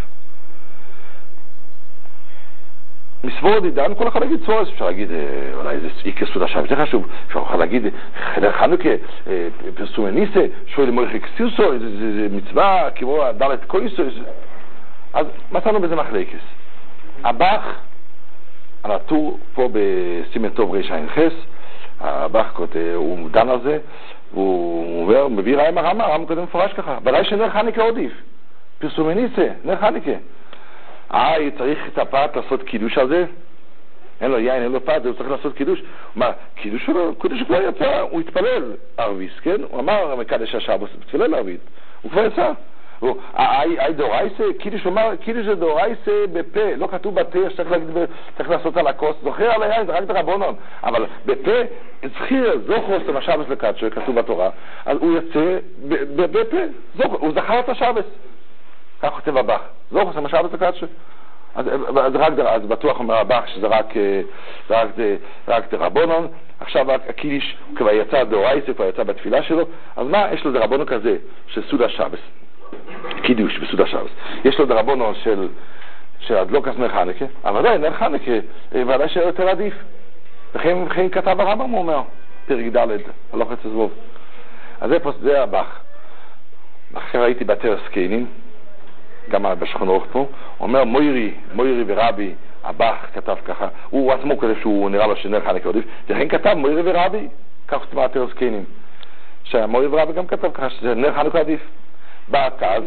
מסבור דידן, כל אחד להגיד סבור, אפשר להגיד, אולי זה איקר סעודה שבס, זה חשוב, אפשר להגיד, נר חנוכה, פרסומי ניסה, שואל למוריך אקסיוסו, זה מצווה, כמו דלת קויסו, אז מצאנו בזה מחלקס. הבח, על הטור פה בסימן טוב רשע חס, הבח הוא דן על זה, והוא אומר, מביא רעי מרמה, רם קודם מפורש ככה, בלי שנר חניקה עודיף, פרסומי ניסה, נר חניקה. אה, צריך את הפת לעשות קידוש על זה? אין לו יין, אין לו פת, הוא צריך לעשות קידוש. הוא אמר, קידוש שלו, קידוש כבר יצא, הוא התפלל ערביס, כן? הוא אמר, מקדש השבוס, התפלל ערבית, הוא כבר יצא. אי דאורייסה, קידוש אומר, קידוש זה דאורייסה בפה, לא כתוב בתה, שצריך לעשות על הכוס, זוכר על היין, זה רק דרבנן, אבל בפה, זכיר, זוכרוס המשבס לקדשו, כתוב בתורה, אז הוא יצא בפה, הוא זכר את השבס. כך כותב הבח, זוכרוס המשבס לקדשו. אז, אז, רק, אז בטוח אומר הבח שזה רק, רק, רק דרבנן, עכשיו הקידיש כבר יצא דאורייסה, כבר יצא בתפילה שלו, אז מה, יש לו דרבנן כזה, של סעודה שבס. קידוש בסעודה שבס. יש לו דרבנן של של הדלוקת נר חנוכה, אבל די, נר חנוכה ודאי שיותר עדיף. וכן כתב הרמב"ם, הוא אומר, פרק ד' הלוך אצל זבוב. אז זה פה, זה הבח. אחרי ראיתי בתר סקיינים, גם בשכון אורך פה, הוא אומר, מוירי, מוירי ורבי, הבח כתב ככה, הוא עצמו כזה שהוא נראה לו שנר חנוכה עדיף, וכן כתב מוירי ורבי, כך כתב בתר סקיינים. שהמוירי ורבי גם כתב ככה, שזה נר חנוכה עדיף. באתז,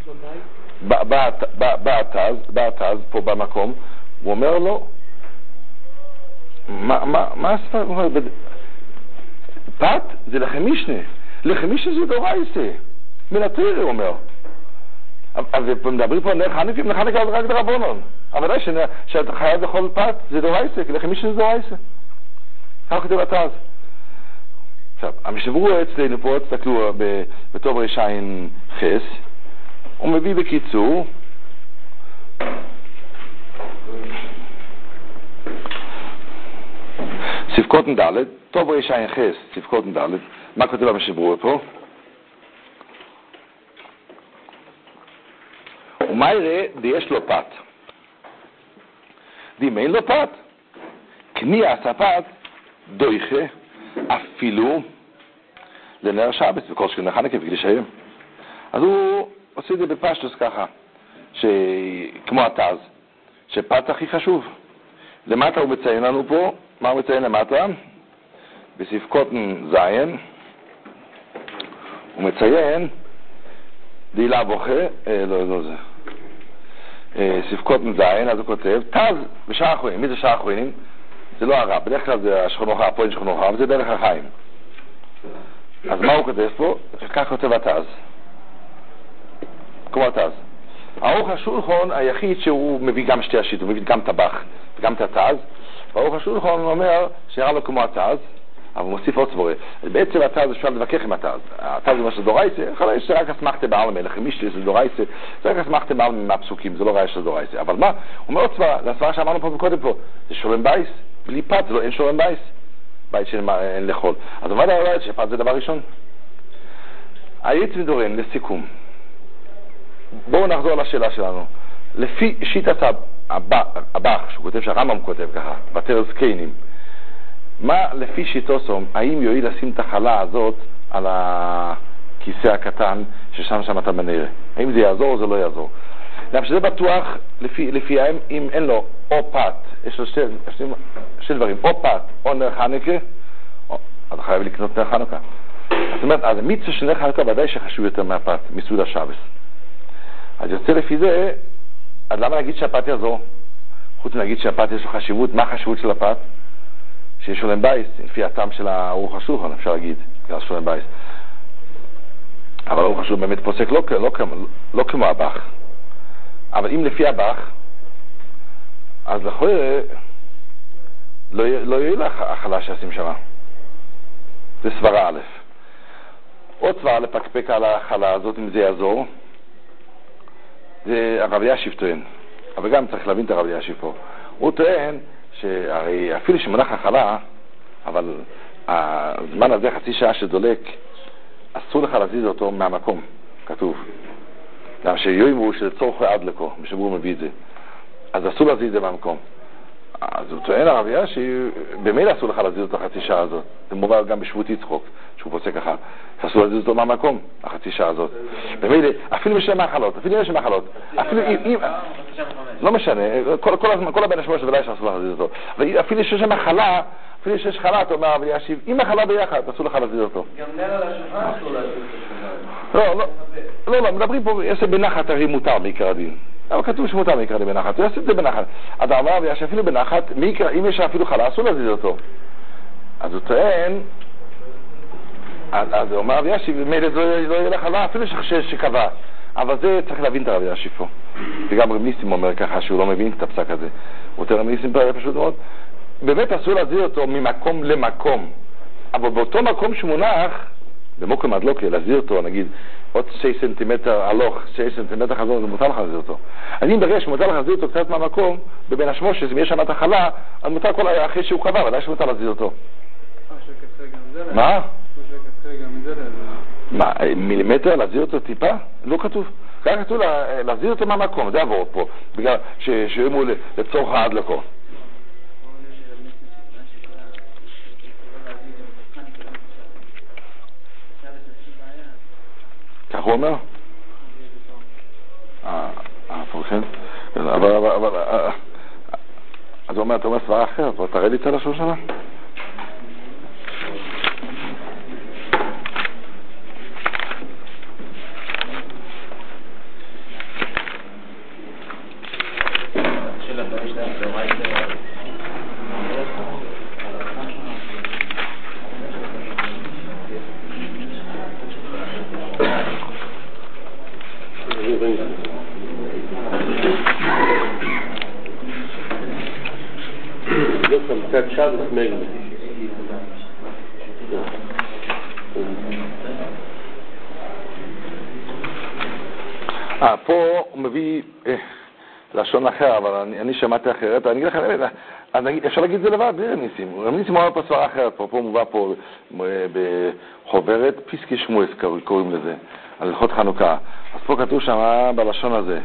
באתז, באתז, פה במקום, הוא אומר לו, מה הספר? פת זה לחם משנה, לחם משנה זה דאורייסה, מלתרא הוא אומר. אז מדברים פה נר חנוכה, נר חנוכה זה רק דרבנן, אבל די שאתה חייב לאכול פת זה דאורייסה, כי לחם משנה זה דאורייסה. כך כתב באתז. עכשיו, המשתברור אצלנו פה, תסתכלו בטוב רשעים חס, הוא מביא בקיצור, ספקות ד', טוב רשעים חס, ספקות ד', מה כותב המשתברור פה? ומה יראה דיש לו פת? דים אין לו פת? קנייה ספת דויכה אפילו לנר שבס, וכל שכן חנוכה וקדיש היום. אז הוא עושה את זה בפשטוס ככה, כמו התז, שפת הכי חשוב. למטה הוא מציין לנו פה, מה הוא מציין למטה? בספקותן זין, הוא מציין, דילה בוכה, אה, לא, לא זה, אה, ספקותן זין, אז הוא כותב, תז בשער אחרונים. מי זה שער אחרונים? זה לא הרב, בדרך כלל זה השכונוחה, הפועל שכונוחה, אבל זה דרך החיים. אז מה הוא כותב פה? כך כותב התז. כמו התז. הארוך השולחון היחיד שהוא מביא גם שתי השיט, הוא מביא גם טבח וגם את התז, והארוך השולחון אומר שירה לו כמו התז, אבל הוא מוסיף עוד סבורה. בעצם התז אפשר לבקח עם התז. התז זה מה שדורייסה, אחרי שרק אסמכת בעל מלך, אם מישהו זה דורייסה, זה רק אסמכת בעל מהפסוקים, זה לא ראי של דורייסה. אבל מה? הוא אומר עוד סברה, זה הסברה שאמרנו פה קודם פה, זה שולם בייס, בלי פת, לא, אין שולם בייס, בית שאין לאכול. אז מה דעה שפת זה דבר ראשון? היית מדורן, לסיכום. בואו נחזור לשאלה שלנו. לפי שיטת הבח, שהוא כותב שהרמב"ם כותב ככה, בתרס קיינים, מה לפי שיטוסום, האם יועיל לשים את החלה הזאת על הכיסא הקטן ששם שם אתה מנהר? האם זה יעזור או זה לא יעזור? גם שזה בטוח, לפי, לפי האם, אם אין לו או פת, יש לו שתי, שתי, שתי דברים, או פת או נר חנוכה, או, אתה חייב לקנות נר חנוכה. זאת אומרת, אז המיצה של נר חנוכה ודאי שחשוב יותר מהפת, מסעודה שבס. אז יוצא לפי זה, אז למה נגיד שהפת יעזור? חוץ מלהגיד שהפת יש לו חשיבות, מה החשיבות של הפת? שיש שולם בייס, לפי הטעם של הארוך השולחן, אפשר להגיד, בגלל שולם בייס. אבל הארוך השולחן באמת פוסק לא, לא, לא, לא כמו הבח. אבל אם לפי הבח, אז לכוי לא, לא יהיה לך החלה שעשים שמה. זה סברה א'. עוד סברה לפקפק על החלה הזאת, אם זה יעזור, זה הרב אלישיב טוען. אבל גם צריך להבין את הרב אלישיב פה. הוא טוען שהרי אפילו שמונח החלה, אבל הזמן הזה, חצי שעה שדולק, אסור לך להזיז אותו מהמקום, כתוב. גם שיואימו שזה צורך עד לכו, משבור מביא את זה. אז אסור להזיז את זה מהמקום. אז הוא טוען הרב אלישיב, במילא אסור לך להזיז אותו החצי שעה הזאת. זה מובן גם בשבות יצחוק, שהוא פוסק ככה. אסור להזיז אותו מהמקום, החצי שעה הזאת. במילא, אפילו בשם מאכלות, אפילו יש מאכלות. אפילו אם... לא משנה, כל, כל הזמן, כל הבן השמוע שבוודאי שאסור להזיז אותו. אבל אפילו שיש שם חלה, אפילו שיש חלה, אתה אומר הרב אלישיב, אם החלה ביחד, אסור לך להזיז אותו. גם נר על השולחן אסור להזיז אותו. לא, לא, לא, לא, מדברים פה, יש בנחת הרי מותר בעיקר הדין. אבל כתוב שמותר מעיקר הדין בנחת, הוא יעשה את זה בנחת. אז הרב אלישיב שאפילו בנחת, אם יש אפילו חלה, אסור להזיז אותו. אז הוא טוען, אז הוא אומר הרב אלישיב, מילא זה לא יהיה לחלה, אפילו שקבע. אבל זה צריך להבין את הרב אלישיב פה. וגם רב ניסים אומר ככה שהוא לא מבין את הפסק הזה. הוא אומר רב ניסים פשוט מאוד, באמת אסור להזיז אותו ממקום למקום. אבל באותו מקום שמונח, במוקם הדלוקי, להזיז אותו, נגיד, עוד שתי סנטימטר הלוך, שתי סנטימטר חזור, זה מותר לך להזיז אותו. אני מדרש שמותר לך להזיז אותו קצת מהמקום, בבין השמושס, אם יש שם את החלה, אז מותר כל אחרי שהוא קבע, ודאי שמותר להזיז אותו. מה? מה, מילימטר להזיז אותו טיפה? לא כתוב. כאן כתוב להזיז אותו מהמקום, זה עבור פה, בגלל שיאמו לצורך עד לכל. כך הוא אומר? אה, פורשן? אבל, אבל, אבל, אז הוא אומר, אתה אומר סברה אחרת, אבל תראה לי את הלשון שלה? אה, פה הוא מביא לשון אחר, אבל אני, אני שמעתי אחרת, אני אגיד לכם, אז אפשר להגיד את זה לבד, בלי רמיסים. רמיסים אומר פה סברה אחרת, פה, פה מובא פה בחוברת, פיסקי שמואס קוראים לזה, על הלכות חנוכה. אז פה כתוב שם בלשון הזה,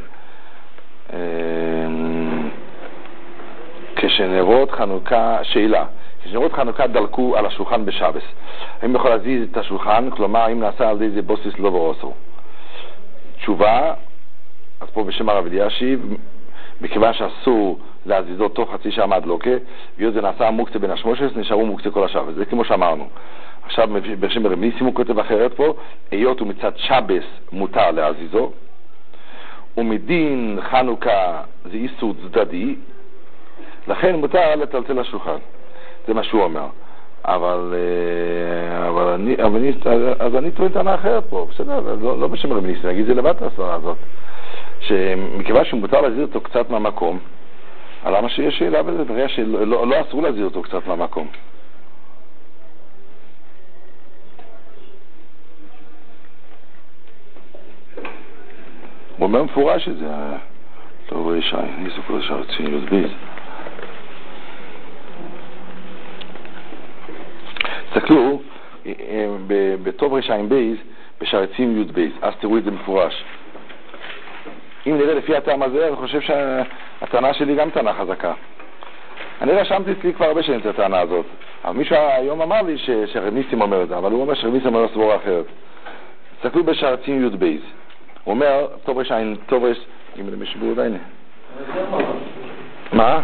כשנרות חנוכה, שאלה, כשנרות חנוכה דלקו על השולחן בשבס, האם יכול להזיז את השולחן, כלומר, האם נעשה על ידי בוסיס לא ברוסו? תשובה, אז פה בשם הרב אלישיב, מכיוון שאסור להזיזו תוך חצי שעה מהדלוקה, והיות זה נעשה מוקצה בין השמושס, נשארו מוקצה כל השבס. זה כמו שאמרנו. עכשיו בשם רב ניסים הוא כותב אחרת פה, היות ומצד שבס מותר להזיזו, ומדין חנוכה זה איסור צדדי, לכן מותר לטלטל השולחן. זה מה שהוא אומר. אבל, אבל אני, אבל אני, אז אני טוען טענה אחרת פה, בסדר, לא, לא בשם רב ניסים, אני אגיד זה לבד את הסברה הזאת. שמכיוון שמותר להזיז אותו קצת מהמקום, למה שיש שאלה בזה? ברגע שלא לא, לא אסור להזיז אותו קצת מהמקום. הוא אומר מפורש שזה טוב ראשי, אני סופר שרצים יוזביז. תסתכלו בטוב רשעים בייז בשרצים י' בייז, אז תראו את זה מפורש. אם נראה לפי הטעם הזה, אני חושב שהטענה שלי גם טענה חזקה. אני רשמתי אצלי כבר הרבה שנים את הטענה הזאת, אבל מישהו היום אמר לי שרב ניסים אומר את זה, אבל הוא אומר שרב ניסים אומר סבורה אחרת. תסתכלו בשרצים י' בייז. הוא אומר, טוב רשעים, טוב רש... אם זה משבור עדיין. מה?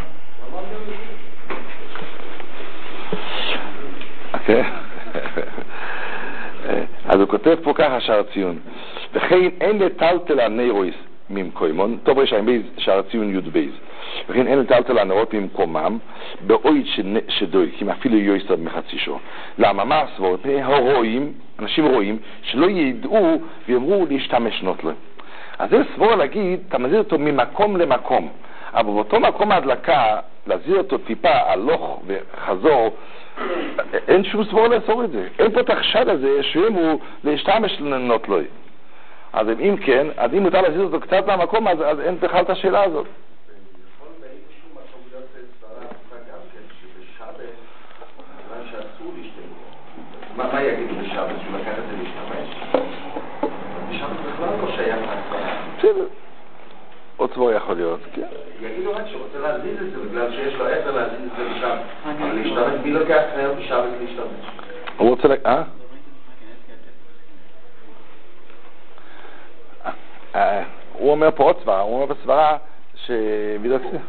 אוקיי. אז הוא כותב פה ככה שער ציון, וכן אין לטלטל הנרויס ממקוימון, טוב רשעים בייז, שער ציון י' בייז, וכן אין לטלטל הנרות ממקומם באויד שדויקים אפילו יויסד מחצי שור. למה? מה הסבורת? הרואים, אנשים רואים שלא ידעו ויאמרו להשתמש נוטלה. אז זה סבור להגיד, אתה מזיז אותו ממקום למקום, אבל באותו מקום ההדלקה להזיז אותו טיפה הלוך וחזור, אין שום סבור לאסור את זה. אין פה את החשד הזה שהוא להשתמש נוטלוי. אז אם כן, אז אם מותר להזיז אותו קצת מהמקום, אז, אז אין בכלל את השאלה הזאת. יכול באיזשהו מקום להיות סברה הפוכה גם כן, שבשבת, כיוון שאסור להשתמש. מה, מה יגידו בשבת? שהוא לקח את זה להשתמש? בשבת בכלל לא שייך להסברה. בסדר. עוד סבור יכול להיות, כן. יגידו רק שרוצה להזיז את זה, בגלל שיש לו עשר להזיז את זה בשבת. אבל להשתמש, מי לוקח חייב בשבת להשתמש? הוא רוצה ל... אה? הוא אומר פה עוד סברה, הוא אומר בסברה שבדיוק זה.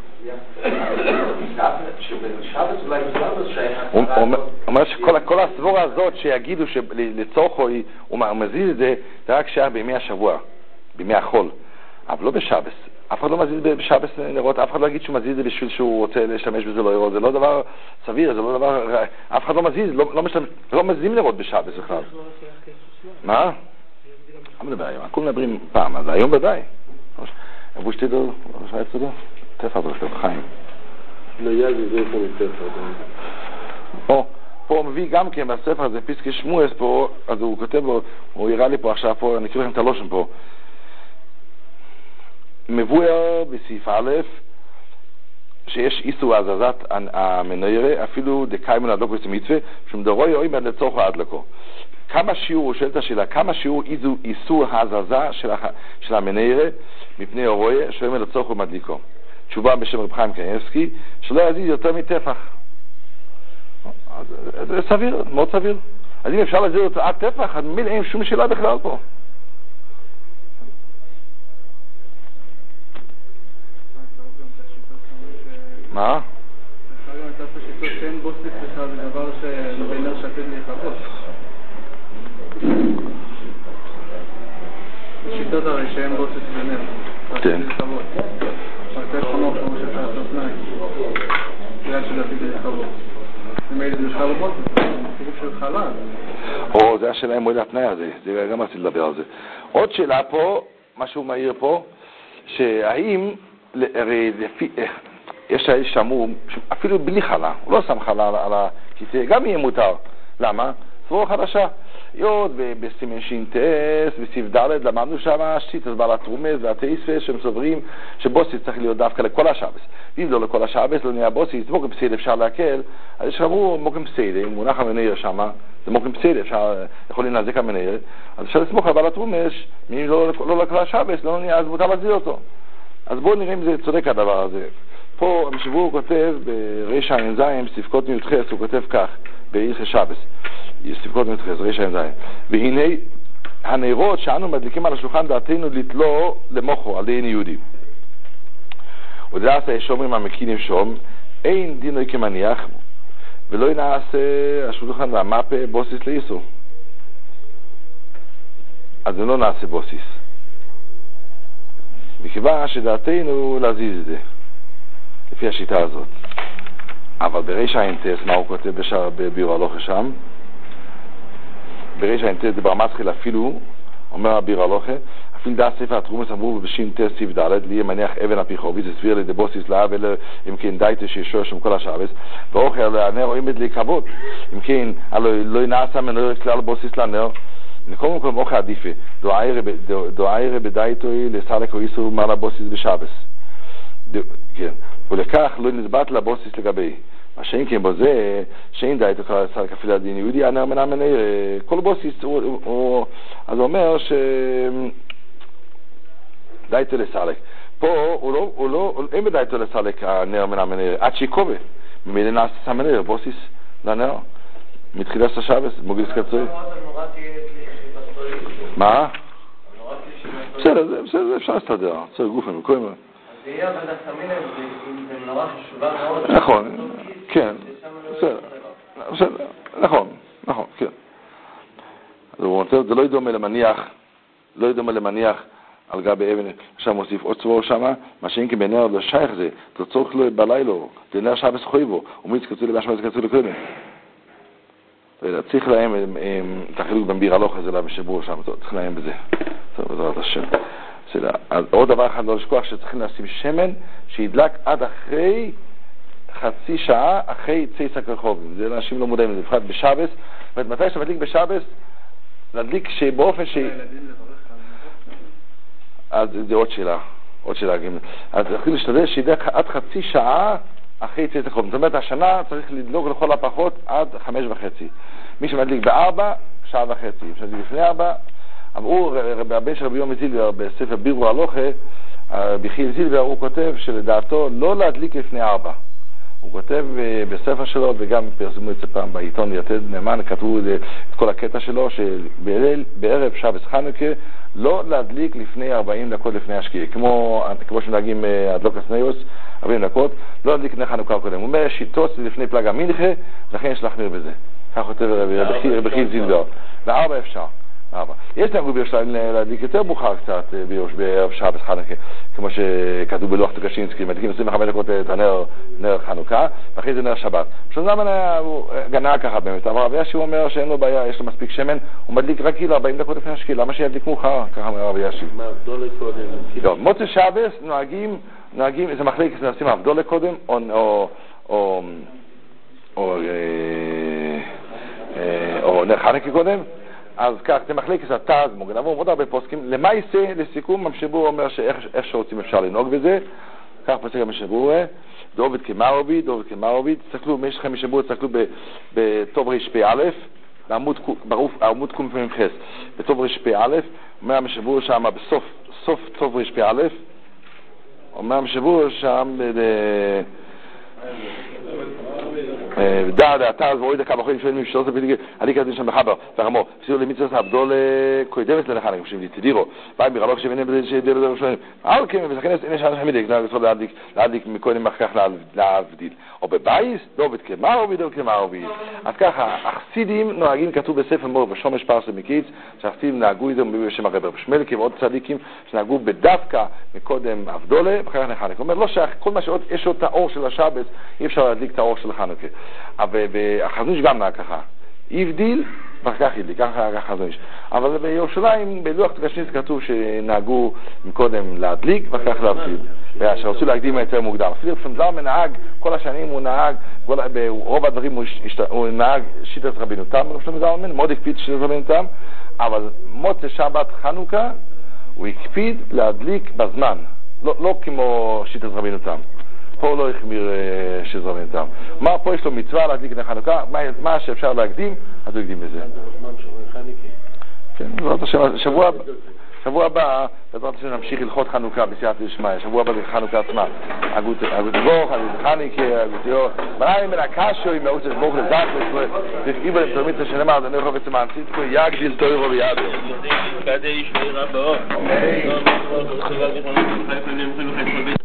הוא אומר שכל הסבורה הזאת שיגידו שלצורכו הוא מזיז את זה, זה רק שייך בימי השבוע, בימי החול, אבל לא בשבס. אף אחד לא מזיז בשבס נרות, אף אחד לא יגיד שהוא מזיז את זה בשביל שהוא רוצה להשתמש בזה לא יראות, זה לא דבר סביר, זה לא דבר, אף אחד לא מזיז, לא מזיזים נרות בשבס בכלל. מה? מה מדבר היום? כולם מדברים פעם, אז היום ודאי. אבו שתידו, שהיה צודו? תפר ברשתו, חיים. נייד זה איפה מתפר. פה, פה הוא מביא גם כן בספר הזה, פיסקי שמואס פה, אז הוא כותב לו, הוא יראה לי פה עכשיו פה, אני קורא לכם את הלושן פה. מבואר בסעיף א', שיש איסור הזזת המנוירה, אפילו דקיימן הדלוק בסמצווה, שמדרוי או אימד לצורך ההדלקו. כמה שיעור, הוא שואל את השאלה, כמה שיעור איסור ההזזה של, הח... של המנהרה מפני הרואה שאומר לצורך ומדליקו? תשובה בשם רב חיים קניאבסקי, שלא יזיז יותר מטפח. זה סביר, מאוד סביר. אז אם אפשר להזיז אותו עד טפח, אז מיל אין שום שאלה בכלל פה. מה? אפשר גם הייתה פה שיטות שאין בוסית בכלל, זה דבר שבאינר שתת להיחבות. שיטות הרי שאין בוסית בנר. כן. פרטי חומות כמו שאתה לעשות תנאי. זה היה שלעתיד להיחבות. אם הייתי משחר בבוסית, זה סירוב של חלל. או, זה השאלה עם מועד התנאי הזה. זה גם רציתי לדבר על זה. עוד שאלה פה, משהו מהיר פה, שהאם, הרי לפי... יש האיש שאמור, אפילו בלי חלה, הוא לא שם חלה על הכיסא, גם יהיה מותר. למה? סבורה חדשה. יוד בסימן שינטס, בסיף ד' למדנו שם השיט, אז בעל התרומס והתאיספס שהם סוברים שבוסית צריך להיות דווקא לכל השבס. ואם לא לכל השבס, לא נהיה בוסית, מוקם פסייד אפשר להקל, אז יש שאמרו מוקם פסייד, אם מונח המנהר שם, זה מוקם פסייד, אפשר, יכול להנזק המנהר, אז אפשר לסמוך על בעל התרומס, אם לא, לא לכל השבס, לא נהיה, אז מותר להזיז אותו. אז בואו נראה אם זה צודק הדבר הזה. פה המשבור הוא כותב ברשע אנזיים, ספקות מיותחס, הוא כותב כך, בהלכי שבס, ספקות מיותחס, רשע אנזיים. והנה הנרות שאנו מדליקים על השולחן דעתנו לתלו למוחו, על דין יהודים. ודעשה שומרים המקינים שום, אין דינוי כמניח, ולא ינעשה השולחן והמפה בוסיס לאיסור. אז זה לא נעשה בוסיס. מכיוון שדעתנו להזיז את זה, לפי השיטה הזאת. אבל בריש האינטס, מה הוא כותב בשער בבירו הלוכה שם? בריש האינטס דבר מתחיל אפילו, אומר הבירו הלוכה, אפילו דעת ספר התרומס אמרו בשין תס סיף דלת, לי מניח אבן הפיחוביץ, הסביר לי דבוסיס לאב, אלא אם כן דייטה שישור שם כל השעבס, ואוכל לנר רואים את לי כבוד, אם כן, לא ינעשה מנור כלל בוסיס לנר, נקום מקום אוכל עדיפה, דואיירה בדייטוי לסלק או איסור מעלה בוסיס בשעבס. כן, ולכך לא נזבט לבוסיס לגבי. מה שאין כן בו זה, שאין דייטו לסלק אפילו הדין יהודי, הנר מנה מנהר, כל בוסיס, אז הוא אומר ש... דייטו לסלק. פה הוא לא, הוא לא, אין בדייטו לסלק הנר מנה מנהר, עד שיקובה. ממילא נעשה סמנהר, בוסיס לנר. מתחילת השבס, מוגיס קצוי. מה? בסדר, בסדר, אפשר להסתדר, בסדר, גופים, קוראים. אז יהיה עבד הסמינר, אם זה מנורה חשובה מאוד. נכון, כן, בסדר, בסדר, נכון, נכון, כן. אז הוא אומר, זה לא ידומה למניח, לא ידומה למניח על גבי אבן, עכשיו מוסיף עוד צבור שמה, מה שאין כבנר לא שייך זה, תצורך לו בלילו, תנר שבס חויבו, ומיץ קצוי לבשמע זה קצוי לקודם. צריך להם את החילוק בנביר הלוך הזה בשבור שם, צריך להם בזה. טוב, בעזרת השם. אז עוד דבר אחד לא לשכוח שצריכים לשים שמן שידלק עד אחרי חצי שעה אחרי צייס הכרחובים. זה אנשים לא מודעים לזה, במיוחד בשבס. מתי שאתה מדליק בשבס, להדליק שבאופן ש... אז זה עוד שאלה, עוד שאלה. אז צריך להשתדל שידלק עד חצי שעה אחרי צייס הכרחובים. זאת אומרת, השנה צריך לדלוק לכל הפחות עד חמש וחצי. מי שמדליק בארבע, שעה וחצי. מי שמדליק לפני ארבע, אמרו, הבן של רבי יום זילבר בספר בירו הלוכה, בחיל זילבר, הוא כותב שלדעתו לא להדליק לפני ארבע. הוא כותב בספר שלו, וגם פרסמו את זה פעם בעיתון יתד נאמן, כתבו את כל הקטע שלו, שבערב שבס חנוכה, לא להדליק לפני ארבעים דקות לפני השקיעה. כמו, כמו שנהגים הדלוק הסניוס, ארבעים דקות, לא להדליק לפני חנוכה קודם. הוא אומר, שיטוץ לפני פלג המנחה, לכן יש להחמיר בזה. כך כותב רבי חיל זילבר. בארבע אפשר. יש נהגו בירושלים להדליק יותר מאוחר קצת בערב שבס חנוכה, כמו שכתוב בלוח טוקשינסקי, מדליקים עשרים וחמש דקות את הנר חנוכה, ואחרי זה נר שבת. פשוט זמן הוא גנע ככה באמת, אבל רבי ישי אומר שאין לו בעיה, יש לו מספיק שמן, הוא מדליק רק כאילו ארבעים דקות לפני השקיעה, למה שידליק מאוחר? ככה אומר רבי ישי. מה, אבדולה קודם? לא, מוצא שבס נוהגים, נוהגים, איזה מחלקת נשים אבדולה קודם, או נר חנוכה קודם, אז כך, זה מחלקת התז, מוגן, עבור עוד הרבה פוסקים, למעשה, לסיכום, המשבור אומר שאיך שרוצים אפשר לנהוג בזה, כך פוסק המשבור, דעובד כמרוביד, דעובד כמרוביד, תסתכלו, מי שלכם משבור, תסתכלו בטוב רשפי א', בעמוד קום פעמים חס, בטוב רשפי א', אומר המשבור שם, בסוף, סוף טוב רשפי א', אומר המשבור שם, דע דעתה אז רואה דקה בחורים שואלים משלושה בדיוק אני כזה שם בחבר ורמו פסיעו למיצוס הבדול קוידמת לנחן כמו שהם תדירו באי מרלוק שבינים בזה שדירו דרו שואלים אבל כן וזכנס הנה שאנחנו חמידיק להדליק להדליק מקודם אחר כך להבדיל או בבייס לא עובד כמרוביד או כמרוביד אז ככה החסידים נוהגים כתוב בספר מור בשומש פרסה מקיץ שהחסידים נהגו איזה בשם הרבר בשמלקים ועוד צדיקים שנהגו בדווקא מקודם הבדולה ואחר כך נחנק אומר לא שכל מה שעוד יש עוד את האור של השבס אי אפשר להדליק את האור של חנוכה אבל החזון גם נהג ככה יבדיל ואחר כך ידליק ככה החזון אבל בירושלים בלוח טוקשינסקי כתוב שנהגו מקודם להדליק ואחר כך להבדיל ושרצו להקדים יותר מוקדם אפילו פשנזלמן נהג כל השנים הוא נהג ברוב הדברים הוא נהג שיטת רבינותם פשנזלמן מאוד הקפיד שיטת רבינותם אבל מוצא שבת חנוכה הוא הקפיד להדליק בזמן לא, לא כמו שיטת רבינותם פה לא החמיר שזרמן איתם. מה, פה יש לו מצווה להדליק את החנוכה, מה, מה שאפשר להקדים, אז הוא הקדים בזה. כן, זאת השם, שבוע, שבוע הבא, בעזרת השם נמשיך הלכות חנוכה בסייעתא דשמיא, שבוע הבא זה חנוכה עצמה. הגות בוך, הגות חניקה, הגות יור, בניים מן הקשו, עם מעוץ בוך לזק, תפעיבו לתרמית שנאמר, אדוני רוב עצמן, ציטקו יגדיל תוירו ויעדו. כדי ישמעי רבו.